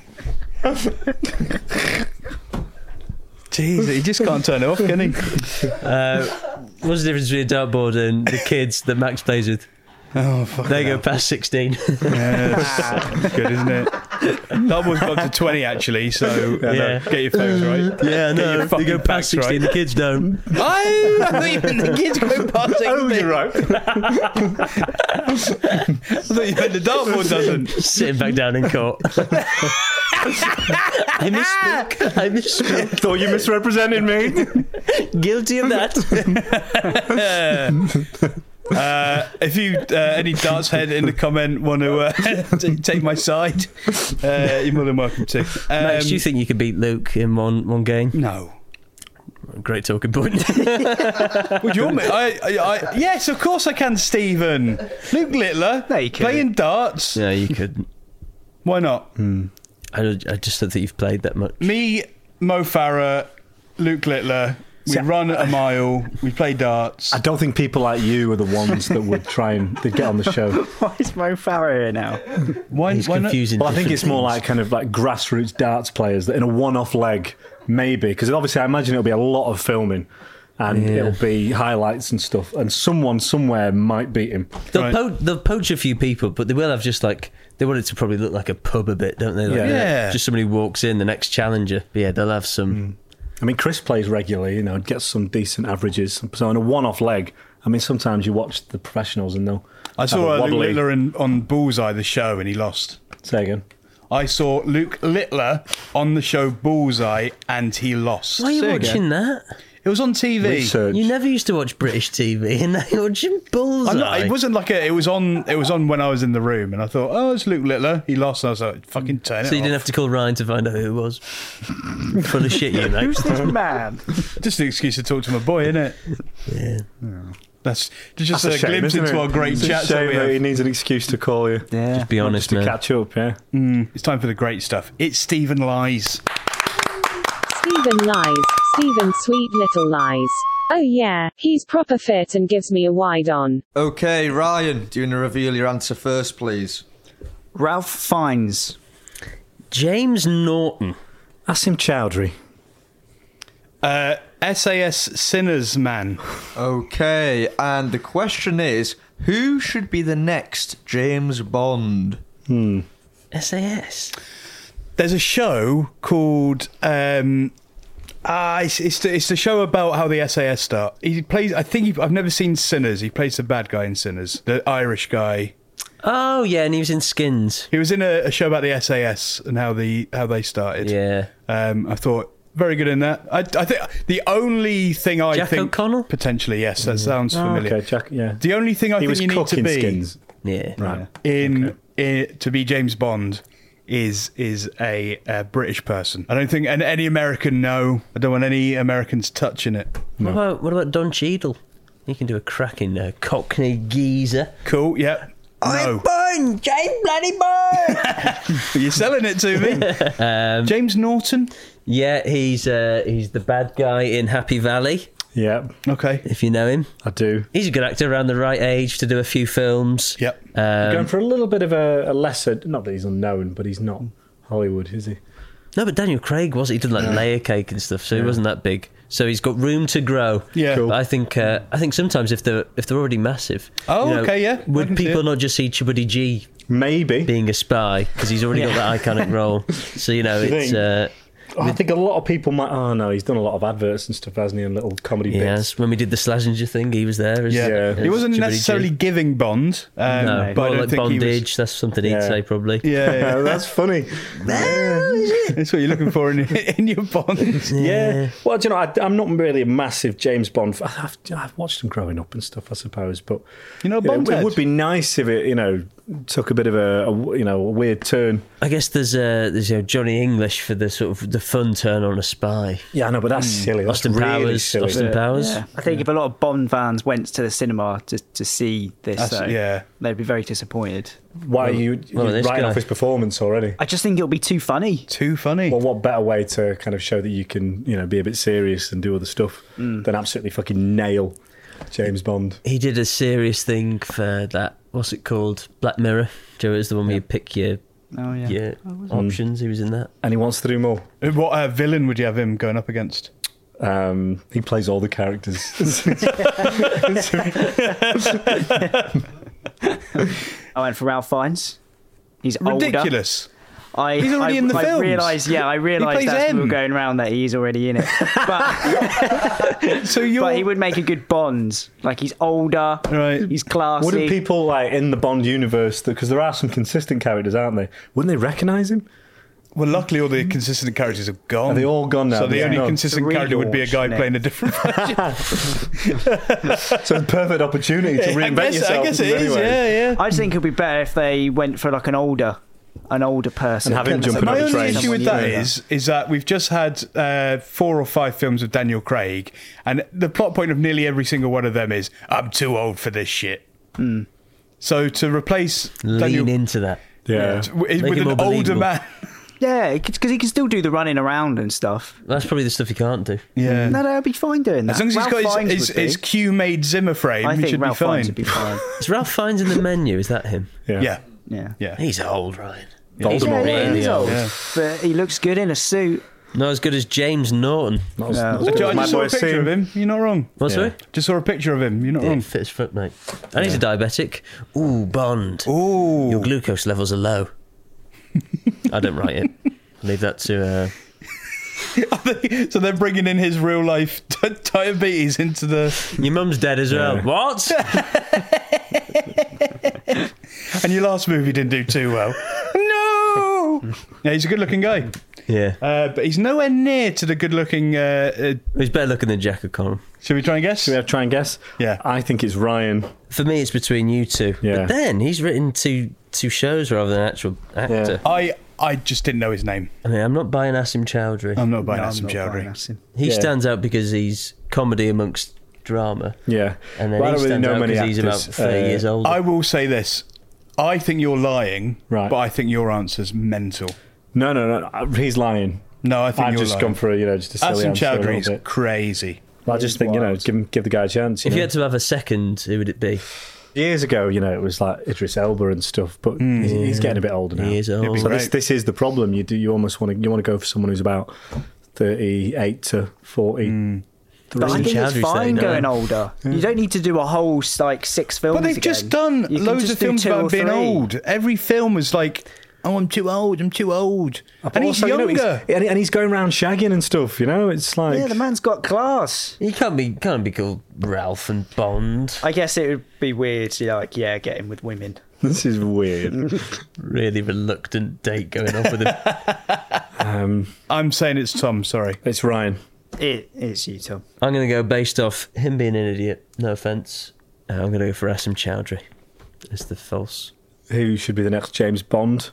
Jeez, he just can't turn it off, can he? What's the difference between a dartboard and the kids that Max plays with? Oh, fuck. They go past 16. Yes. Good, isn't it? Dartboard's got up to 20, actually, so Yeah. get your phones right. Yeah, Get no, your they fucking go facts past 16, right. the kids don't. I thought you meant the kids go past 16. Oh, you're right. I thought you meant the dartboard doesn't. Sitting back down in court. I misspoke. Thought you misrepresented me. Guilty of that. If you any darts head in the comment want to take my side, you're more than welcome to. Max, do you think you could beat Luke in one game? No. Great talking point. Would you want me? Yes, of course I can, Stephen. Luke Littler No, you couldn't. playing darts. Yeah, you could. Why not? I just don't think you've played that much. Me, Mo Farah, Luke Littler. We run a mile. We play darts. I don't think people like you are the ones that would try and they'd get on the show. Why is Mo Farah here now? Why? He's Why not? confusing. Well, I think different it's more things. like kind of like grassroots darts players that in a one-off leg, maybe, because obviously I imagine it'll be a lot of filming and it'll be highlights and stuff, and someone somewhere might beat him. They'll poach a few people, but they will have just like they want it to probably look like a pub a bit, don't they? Like, Yeah. just somebody walks in, the next challenger. But yeah, they'll have some. I mean, Chris plays regularly, gets some decent averages. So in a one-off leg, I mean, sometimes you watch the professionals and they'll I have saw a Luke wobbly. Littler on Bullseye, the show, and he lost. Say again. I saw Luke Littler on the show Bullseye, and he lost. Why are you Say watching that? It was on TV. Research. You never used to watch British TV, and now you're watching Bullseye. It wasn't like it was on. It was on when I was in the room, and I thought, "Oh, it's Luke Littler." He lost. And I was like, "Fucking turn it So you off." didn't have to call Ryan to find out who it was. Full of shit, you mate. Who's this man? Just an excuse to talk to my boy, isn't it? Yeah. That's just That's a shame, glimpse isn't into it? our great It's a chats that shame we that he have. needs an excuse to call you. Yeah. Just be honest, To man. catch up, yeah. It's time for the great stuff. It's Stephen Lies. Stephen lies. Stephen sweet little lies. Oh yeah, he's proper fit and gives me a wide on. Okay, Ryan, do you want to reveal your answer first, please? Ralph Fiennes. James Norton. Asim Chowdhury. SAS Sinners Man. Okay, and the question is, who should be the next James Bond? SAS. There's a show called. It's the show about how the SAS start. He plays. I've never seen Sinners. He plays the bad guy in Sinners, the Irish guy. Oh yeah, and he was in Skins. He was in a show about the SAS and how they started. Yeah. I thought very good in that. I think the only thing I Jack think O'Connell? potentially yes, that sounds familiar. Okay, Jack, yeah. The only thing I He think was you need to cooking be Skins. Yeah. Right. in to be James Bond is a British person. I don't think any American. No, I don't want any Americans touching it. What about Don Cheadle? He can do a cracking Cockney geezer. Cool. Yep. No. Bond, James bloody Bond. You're selling it to me. James Norton. Yeah, he's the bad guy in Happy Valley. Yeah, Okay. If you know him, I do. he's a good actor, around the right age to do a few films. Yep. Going for a little bit of a lesser, not that he's unknown, but he's not Hollywood, is he? No, but Daniel Craig was. He did like layer cake and stuff, so he wasn't that big. So he's got room to grow. Yeah. Cool. But I think sometimes if they're already massive. Oh, okay, yeah. I Would can see people it. not just see Chubuddy G Maybe. being a spy because he's already got that iconic role? So You it's. think? I think a lot of people might. Oh no, he's done a lot of adverts and stuff, hasn't he? And little comedy bits. Yes, when we did the Slazenger thing, he was there. As, Yeah. Yeah. He wasn't Chubuddy necessarily G. giving Bond. No, but I more don't like think bondage. he was. That's something he'd Yeah. say probably. Yeah. That's funny. That's what you're looking for in your Bond. Yeah. Well, do you know, I'm not really a massive James Bond fan. I've watched him growing up and stuff, I suppose. But You know, Bond it head? would be nice if it, took a bit of a weird turn. I guess there's Johnny English for the sort of the fun turn on a spy. Yeah, I know, but that's silly. That's Austin really Powers. silly. Austin Powers. Yeah. I think if a lot of Bond fans went to the cinema to see this, they'd be very disappointed. Why are you writing off his performance already? I just think it'll be too funny. Too funny. Well, what better way to kind of show that you can, be a bit serious and do other stuff than absolutely fucking nail James Bond? He did a serious thing for that. What's it called? Black Mirror. Joe, is the one where you pick your options. He was in that. And he wants to do more. What villain would you have him going up against? He plays all the characters. I went for Ralph Fiennes. He's ridiculous. Older. He's already in the films. I realised as we were going around that he's already in it. But but he would make a good Bond. Like, he's older, right? He's classy. Wouldn't people in the Bond universe, because there are some consistent characters, aren't they? Wouldn't they recognise him? Well, luckily all the consistent characters have gone. Are they all gone now? So the only consistent character would be a guy playing a different version. So it's a perfect opportunity to reinvent yourself. I guess it is, yeah. I just think it would be better if they went for like an older person. And have him jumping My on the only train. issue with that is that we've just had 4 or 5 films of Daniel Craig, and the plot point of nearly every single one of them is, I'm too old for this shit. So to replace Lean into that. Yeah. with an older man. Yeah, because he can still do the running around and stuff. That's probably the stuff he can't do. Yeah. No, I'd be fine doing that. As long as he's got his Q-made Zimmer frame, he should Ralph be fine. Fiennes would be fine. Is Ralph Fiennes in the Menu? Is that him? Yeah. He's old, Ryan. He's He's old. Yeah. But he looks good in a suit. Not as good as James Norton. I just saw a picture of him. You're not wrong. What's that? Just saw a picture of him. You're not wrong. Fit as fuck, mate. And he's a diabetic. Ooh, Bond. Ooh. Your glucose levels are low. I don't write it. Leave that to... So they're bringing in his real life diabetes into the... Your mum's dead as well. What? And your last movie didn't do too well. No! Yeah, he's a good looking guy. Yeah. But he's nowhere near to the good looking... He's better looking than Jack O'Connell. Should we try and guess? Should we try and guess? Yeah. I think it's Ryan. For me, it's between you two. Yeah. But then, he's written two shows rather than an actual actor. I just didn't know his name. I mean, I'm not buying Asim Chowdhury. I'm not buying Asim Chowdhury. He stands out because he's comedy amongst drama. Yeah. And then I he don't really stands know out many because he's about actors. 30 years older. I will say this. I think you're lying, Right. but I think your answer's mental. No. He's lying. No, I think I've you're just lying. gone for just a silly Asim answer. a little Chowdhury's bit. crazy. I just think, give the guy a chance. If you had to have a second, who would it be? Years ago, it was like Idris Elba and stuff, but he's getting a bit older now. He is old. So this is the problem. You almost want to go for someone who's about 38 to 40. But I think it's fine going older. You don't need to do a whole 6 films. But they've just done loads of films about being old. Every film was like, oh, I'm too old. And he's younger. And he's going around shagging and stuff, It's like... Yeah, the man's got class. He can't be called Ralph and Bond. I guess it would be weird to, get him with women. This is weird. Really reluctant date going on with him. I'm saying it's Tom, sorry. It's Ryan. It's you, Tom. I'm going to go based off him being an idiot. No offence. I'm going to go for Asim Chowdhury. It's the false. Who should be the next James Bond?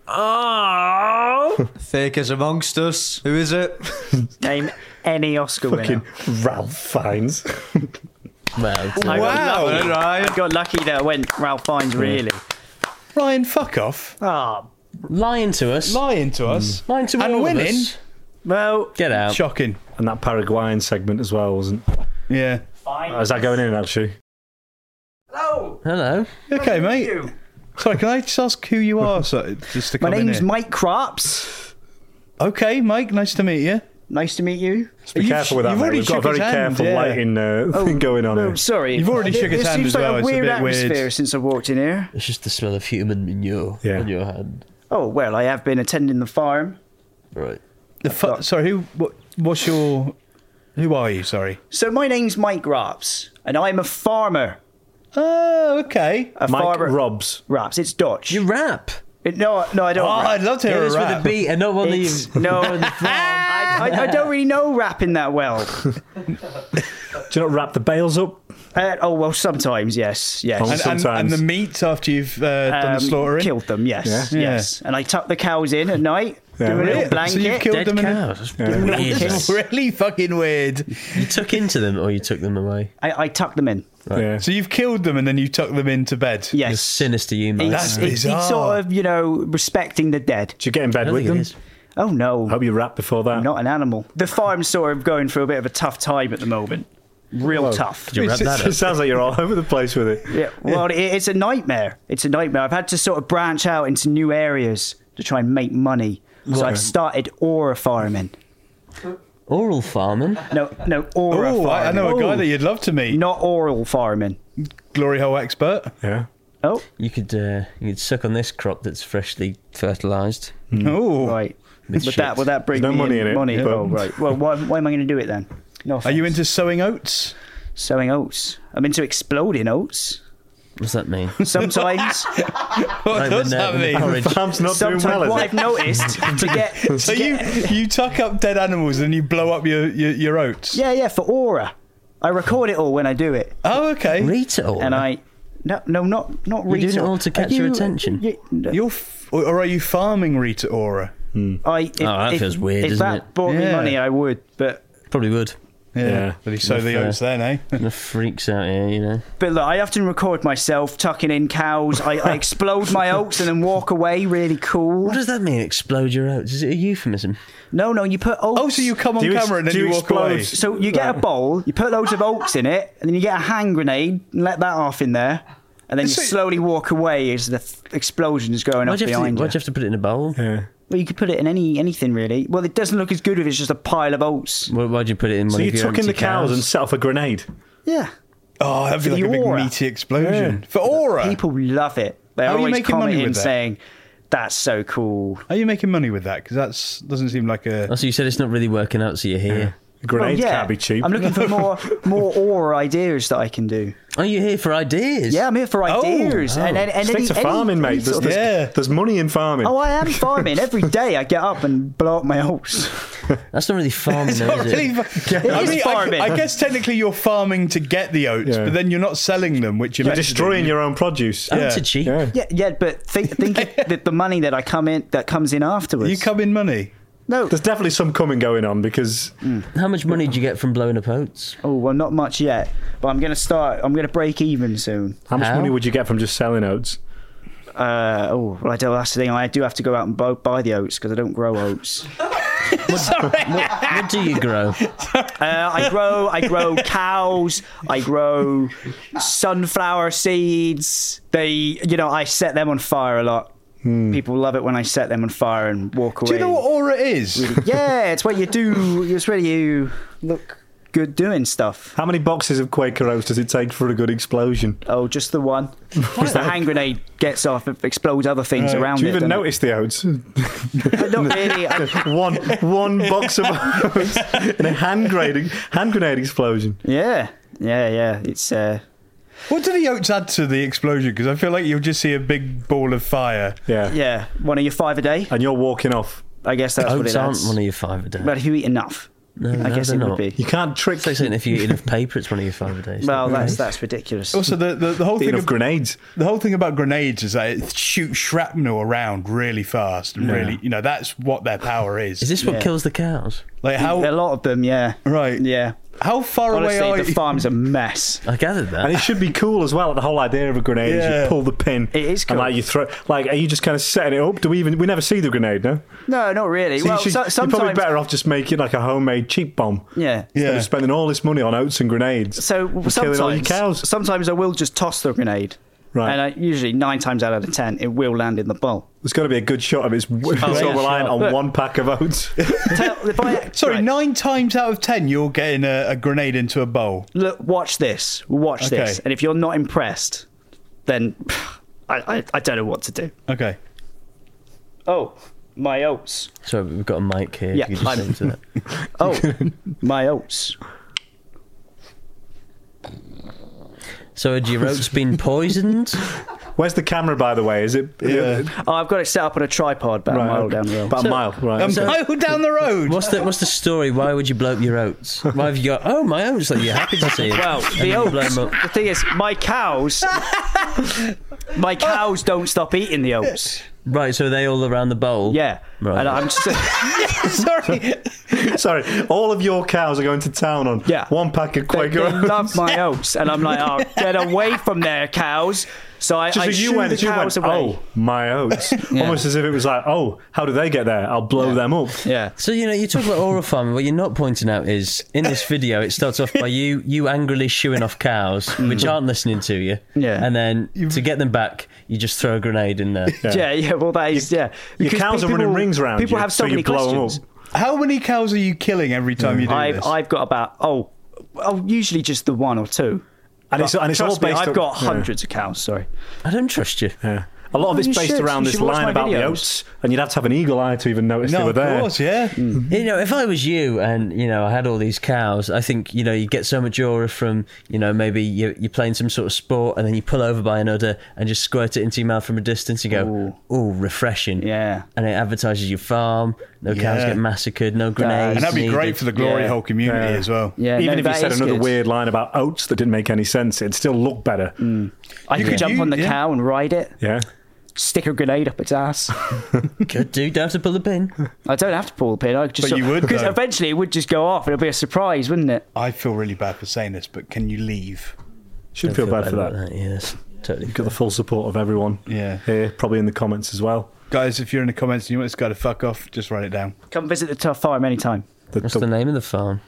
Oh! Fakers amongst us. Who is it? Name any Oscar winner. Fucking Ralph Fiennes. Well, I got lucky that I went Ralph Fiennes, really. Ryan, fuck off. lying to us. Lying to us. Lying to and all winning. of us. Well, Get out. Shocking. And that Paraguayan segment as well, wasn't? Yeah. Is that going in, actually? Hello. Okay, mate. Sorry, can I just ask who you are? Just to my come in name's here? Mike Crops. Okay, Mike. Nice to meet you. Nice to meet you. Be careful with that, you've mate. already We've got a shook very his hand, careful yeah. lighting thing going on here. Sorry. You've already shook his hand seems as like well. a It's a weird bit atmosphere weird. since I walked in here. It's just the smell of human manure on your hand. Oh, well, I have been attending the farm. Right. Sorry, what's your... Who are you, sorry? So my name's Mike Raps, and I'm a farmer. Oh, okay. A Mike farmer. Robs. Raps, it's Dutch. You rap. No, I don't rap. I'd love to hear Hit a us with rap. a beat and not one that It's- you... no, I don't really know rapping that well. Do you not wrap the bales up? Sometimes, yes. And the meat after you've done the slaughtering? Killed them, yes. Yeah. Yes. And I tuck the cows in at night, do a little blanket. So you've killed Dead them cows. It's really fucking weird. You took into them or you took them away? I tuck them in. Right. Yeah. So you've killed them and then you tuck them into bed? You're Yes. sinister, you mate. That's It's bizarre. sort of, respecting the dead. Do you get in bed I with think it them? is. Oh, no. Hope you wrap before that. I'm not an animal. The farm's sort of going through a bit of a tough time at the moment. Real tough. Did you wrap that It up? sounds like you're all over the place with it. Yeah, well, it's a nightmare. It's a nightmare. I've had to sort of branch out into new areas to try and make money. So I've started aura farming. Oral farming? No, aura Oh, farming. I know a guy that you'd love to meet. Not oral farming. Glory hole expert. Yeah. Oh, You could suck on this crop that's freshly fertilised. Oh, right. With Would shit. that bring There's no me money in it, money? but- Oh, right. Well, why am I going to do it then? No Are you offense. into sowing oats? Sowing oats? I'm into exploding oats. What's that mean? Sometimes, What Like does when, that when the mean? porridge- Farm's not doing sometimes well, what is I've it? noticed to get. So you tuck up dead animals and you blow up your oats? Yeah, for aura. I record it all when I do it, Oh, okay. Read it all. and I. No, not You're Rita. doing it all to Are catch your you- attention. Or are you farming Rita Ora? that feels weird, If doesn't that it? brought me Yeah. money, I would. But Probably would. Yeah. But you sow the Enough, oats then, eh? Enough freaks out here, you know. look, I often record myself tucking in cows. I explode my oats and then walk away. Really cool. What does that mean, explode your oats? Is it a euphemism? No, you put oats. Oh, so you come on Do you camera and then do you you walk explode? away. So you get a bowl, you put loads of oats in it, and then you get a hand grenade and let that off in there, and then you So- slowly walk away as the explosion is going Why'd off you, have behind to, you. why'd you have to put it in a bowl? Yeah. Well, you could put it in anything really. Well, it doesn't look as good if it's just a pile of oats. Why'd you put it in one So of you your took in the empty cows and set off a grenade. Yeah. Oh, that'd be For like the a big aura. meaty explosion. For Aura? People love it. They're How are you always making money commenting with that? saying, "That's so cool." Are you making money with that? Because that doesn't seem like a... Oh, so you said it's not really working out, so you're here. Grenades Well, yeah. can't be cheap. I'm looking for more aura ideas that I can do. Are you here for ideas? Yeah, I'm here for ideas. Oh. And Stick to farming, mate. sort of- There's money in farming. Oh, I am farming. Every day I get up and blow up my oats. That's not really farming, though, Not is really it? I is mean, farming. I guess technically you're farming to get the oats, Yeah. but then you're not selling them, which you're You're meant to destroying do. your own produce. Oats are cheap. Yeah. Yeah, but think that the money that comes in afterwards. You come in money. No. There's definitely some coming going on because How much money did you get from blowing up oats? Oh, well, not much yet. But I'm going to break even soon. how much How? money would you get from just selling oats? Well, that's the thing. I do have to go out and buy the oats because I don't grow oats. What do you grow? I grow cows. I grow sunflower seeds. I set them on fire a lot. People love it when I set them on fire and walk away. Do you know what Aura is? Yeah, it's what you do. It's where you look good doing stuff. How many boxes of Quaker oats does it take for a good explosion? Oh, just the one. Because the hand grenade gets off, it explodes other things around Do you it. even doesn't it? notice the oats? Not really. one box of oats in a hand grenade explosion. Yeah. It's What do the oats add to the explosion? Because I feel like you'll just see a big ball of fire. Yeah. one of your 5 a day. And you're walking off. I guess that's what Oats it aren't adds. one of your 5 a day. But if you eat enough, No, I guess they're it would not. be. You can't trick. It's like saying if you eat enough paper, it's one of your 5 a day. Well, that's ridiculous. Also, the whole thing Enough grenades. The whole thing about grenades is that it shoots shrapnel around really fast and really, that's what their power is. Is this what Yeah. kills the cows? Like A how lot of them, yeah. right? Yeah. How far Honestly, away are the you? farm's a mess. I gathered that. And it should be cool as well. The whole idea of a grenade is Yeah. you pull the pin. It is And cool. you throw. Are you just kind of setting it up? We never see the grenade, no? No, not really. So Well, you're sometimes. probably better off just making like a homemade cheap bomb. Yeah. Instead of spending all this money on oats and grenades. So killing all your cows. sometimes I will just toss the grenade. Right. And usually 9 times out of 10, it will land in the bowl. There's got to be a good shot of it's so yeah. reliant on Look. one pack of oats. Sorry, Right. 9 times out of 10, you're getting a grenade into a bowl. Look, watch this. Watch Okay. this. And if you're not impressed, then I don't know what to do. Okay. Oh, my oats. So we've got a mic here. Yeah, you could just I'm- say to that. Oh, my oats. So had your oats been poisoned? Where's the camera, by the way? Is it? Yeah. Oh, I've got it set up on a tripod about a mile down the road. About a mile, right? A mile down the road. What's the story? Why would you blow up your oats? Why have you got? Oh, my oats! Like you're happy to see it. Well, the thing is, my cows don't stop eating the oats. Right, so are they all around the bowl? Yeah, Right. and I'm just Sorry, all of your cows are going to town on one pack of they Quaker Oats. love my oats, and I'm like, oh, get away from there, cows. So I shoo the cows away. Oh, my oats. Almost as if it was like, oh, how do they get there? I'll blow them up. Yeah. So, you talk about oral farming. What you're not pointing out is, in this video, it starts off by you angrily shooing off cows, which aren't listening to you. Yeah. And then, to get them back, you just throw a grenade in there. Yeah, well, that is, Your cows are running rings around people you, have so you many blow questions. them up. How many cows are you killing every time you do this? I've got about, usually just the one or two. And it's all Trust me, based I've on- got hundreds of cows, sorry. I don't trust you. Yeah. A lot of it's You based should. around You this should watch line my about the videos. oats, and you'd have to have an eagle eye to even notice they were of there. course, yeah. If I was you and, I had all these cows, I think, you get so much aura from, maybe you're playing some sort of sport and then you pull over by an udder and just squirt it into your mouth from a distance and go, ooh, refreshing. Yeah. And it advertises your farm, no cows get massacred, no grenades. And that'd be needed. great for the glory Yeah. hole community as well. Yeah, Even if you said another weird. weird line about oats that didn't make any sense, it'd still look better. I could jump on the yeah. cow and ride it, Yeah. stick a grenade up its ass. Could do, don't have to pull the pin. I don't have to pull the pin. I could just But you would, because though. eventually it would just go off. It'll be a surprise, wouldn't it? I feel really bad for saying this, but can you leave? Should feel bad for that. about Yes, totally. You've got the full support of everyone here, probably in the comments as well. Guys, if you're in the comments and you want this guy to fuck off, just write it down. Come visit the Tough Farm anytime. What's the name of the farm?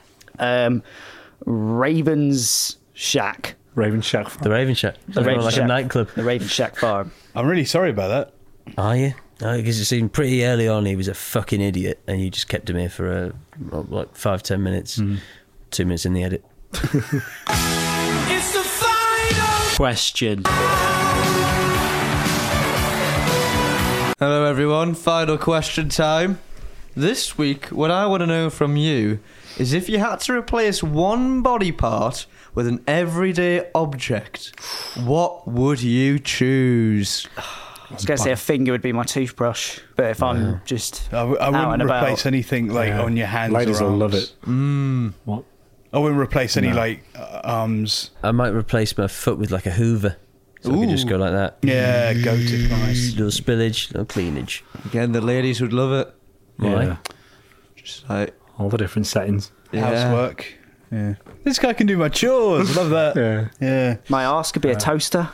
Raven's Shack. Raven Shack. The Raven Shack. Sounds Raven more like Shack. a nightclub. The Raven Shack Farm. I'm really sorry about that. Are you? No, because it seemed pretty early on he was a fucking idiot and you just kept him here for 5-10 minutes. 2 minutes in the edit. It's the final Question. Hello, everyone. Final question time. This week, what I want to know from you is if you had to replace one body part with an everyday object, what would you choose? I was going to say a finger would be my toothbrush, but if I'm just I out wouldn't and about, replace anything on your hands Ladies or will arms. love it. What? I wouldn't replace any arms. I might replace my foot with like a Hoover. So I could just go like that. Yeah, go to nice. Little spillage, little cleanage. Again, the ladies would love it. Why? Yeah. Just like, All the different settings. Housework. Yeah. This guy can do my chores. Love that. Yeah. my arse could be a toaster.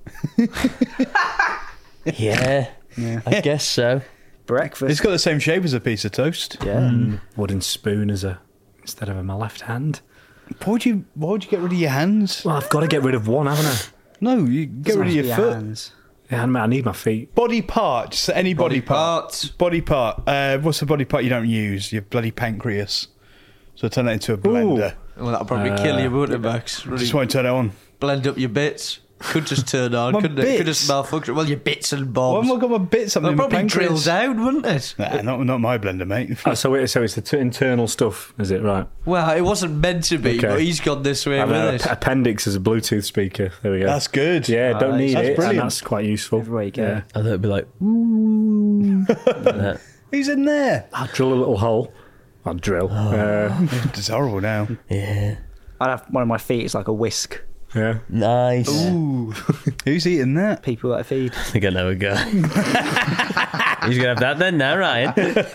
Yeah, I guess so. Breakfast. It's got the same shape as a piece of toast. yeah. Wooden spoon instead of my left hand. Why would you get rid of your hands? Well, I've got to get rid of one, haven't I? No, you get rid of your foot. Hands. Yeah, I need my feet. Body part. Just any body part. parts. Body part. What's the body part you don't use? Your bloody pancreas. So turn that into a blender. Well, that'll probably kill you, won't it, Max? Really Just won't turn it on. blend up your bits. Could just turn on, My couldn't it? Could bits? just malfunction. Well, your bits and Why bobs. have I got my bits up They'll in my probably drill pancreas? down, wouldn't it? Nah, not my blender, mate. So it's the internal stuff, is it? Right. Well, it wasn't meant to be, Okay. but he's gone this way I with know, it. appendix is a Bluetooth speaker. There we go. That's good. Yeah, don't need That's it. brilliant. And that's quite useful. Everywhere you go. Yeah. I thought it'd be like, ooh, like that. Who's in there? I'll drill a little hole. I'll drill. It's horrible now. Yeah, I'd have one of my feet is like a whisk. Yeah. nice. Ooh. Who's eating that? People that I feed. I think I know a guy. He's gonna have that then now, Ryan.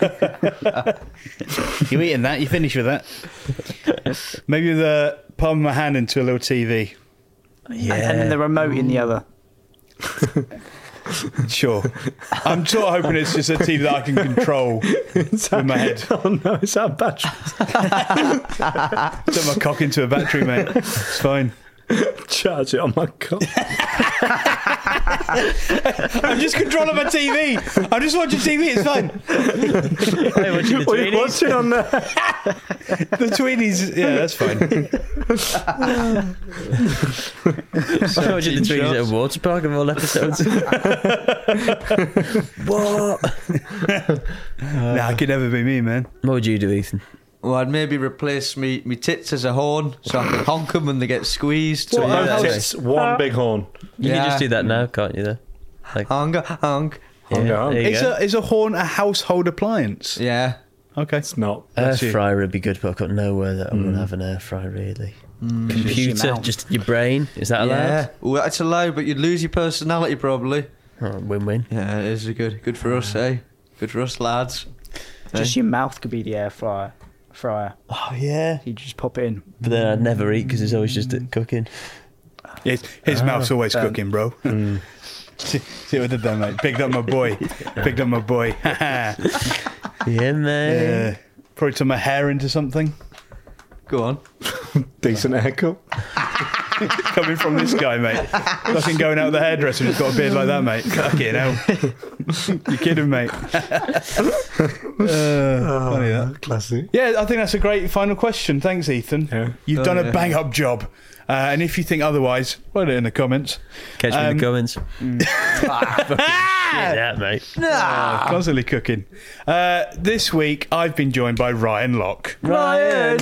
You eating that? You finish with that? Maybe the palm of my hand into a little TV. Yeah. And then the remote in the other. Sure. I'm sort of hoping it's just a TV that I can control with my head. Oh no, it's our battery. Put my cock into a battery, mate. It's fine. Charge it on my cup. I'm just controlling my TV. I'm just watching TV. It's fine. Hey, watching the What are you Tweenies? watching on there? The Tweenies. Yeah, that's fine. Watching the Tweenies at a water park of all episodes. What? Nah, it could never be me, man. What would you do, Ethan? Well, I'd maybe replace me tits as a horn so I can honk them when they get squeezed. What? So, Yeah, It's one big horn. You can just do that now, can't you? Though. Like, Honk, honk. yeah, on. there you Is go. a horn a household appliance? Yeah. Okay. It's not. Air That's you. fryer would be good, but I've got nowhere that I would have an air fryer, really. Computer, mouth. just your brain. Is that allowed? Yeah. Well, it's allowed, but you'd lose your personality probably. Oh, win-win. Yeah, it is good for us, eh? Good for us lads. Just your mouth could be the air fryer. Oh, yeah. You just pop it in. But then I'd never eat because it's always just cooking. His mouth's always cooking, bro. See what I did there, mate? Picked up my boy. Yeah, man. Probably turn my hair into something. Go on. Decent haircut. Coming from this guy, mate. Fucking going out with the hairdresser who's got a beard like that, mate. Fucking hell. You're kidding, mate. Funny that. Classic. Yeah, I think that's a great final question. Thanks, Ethan. Yeah. You've done a yeah. bang-up job. And if you think otherwise, write it in the comments. Catch me in the comments. Yeah, mate. Constantly cooking. This week, I've been joined by Ryan Locke. Ryan.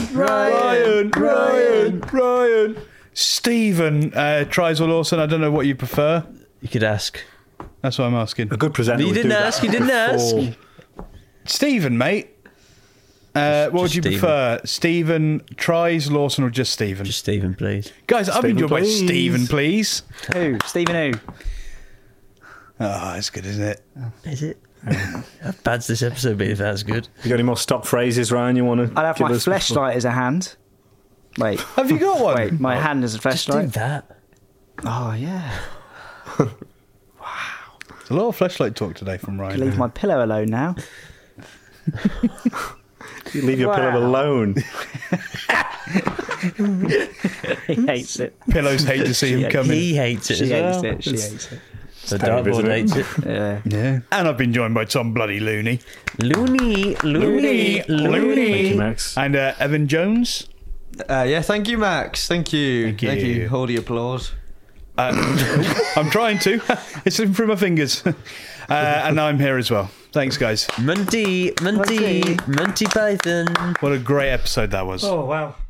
Stephen Triswell Lawson. I don't know what you prefer. You could ask. That's what I'm asking. A good presenter. You would didn't do that ask, you didn't ask. before- Stephen, mate. What would just you Stephen. prefer? Stephen Tries Lawson or just Stephen? Just Stephen, please. Guys, I've been Stephen, joined by please. Stephen, please. Who? Stephen who? Oh, that's good, isn't it? Is it? How bad's this episode been if that's good? You got any more stock phrases, Ryan? You want to? I'd have my fleshlight as a hand. Wait. Have you got one? Wait, my hand as a Just do fleshlight. that. Oh, yeah. There's a lot of fleshlight talk today from Ryan. Leave my pillow alone now. You leave your Wow. pillow alone. He hates it. Pillows hate to see him coming. He hates it She as hates well. it. She hates it. The terrible, dartboard isn't it? hates it. Yeah. Yeah. And I've been joined by Tom Bloody Looney. Looney. Thank you, Max. And Evan Jones. Yeah, thank you, Max. Thank you. Thank you. Hold the applause. I'm trying to. It's slipping through my fingers. And I'm here as well. Thanks, guys. Monty Python. What a great episode that was. Oh, wow.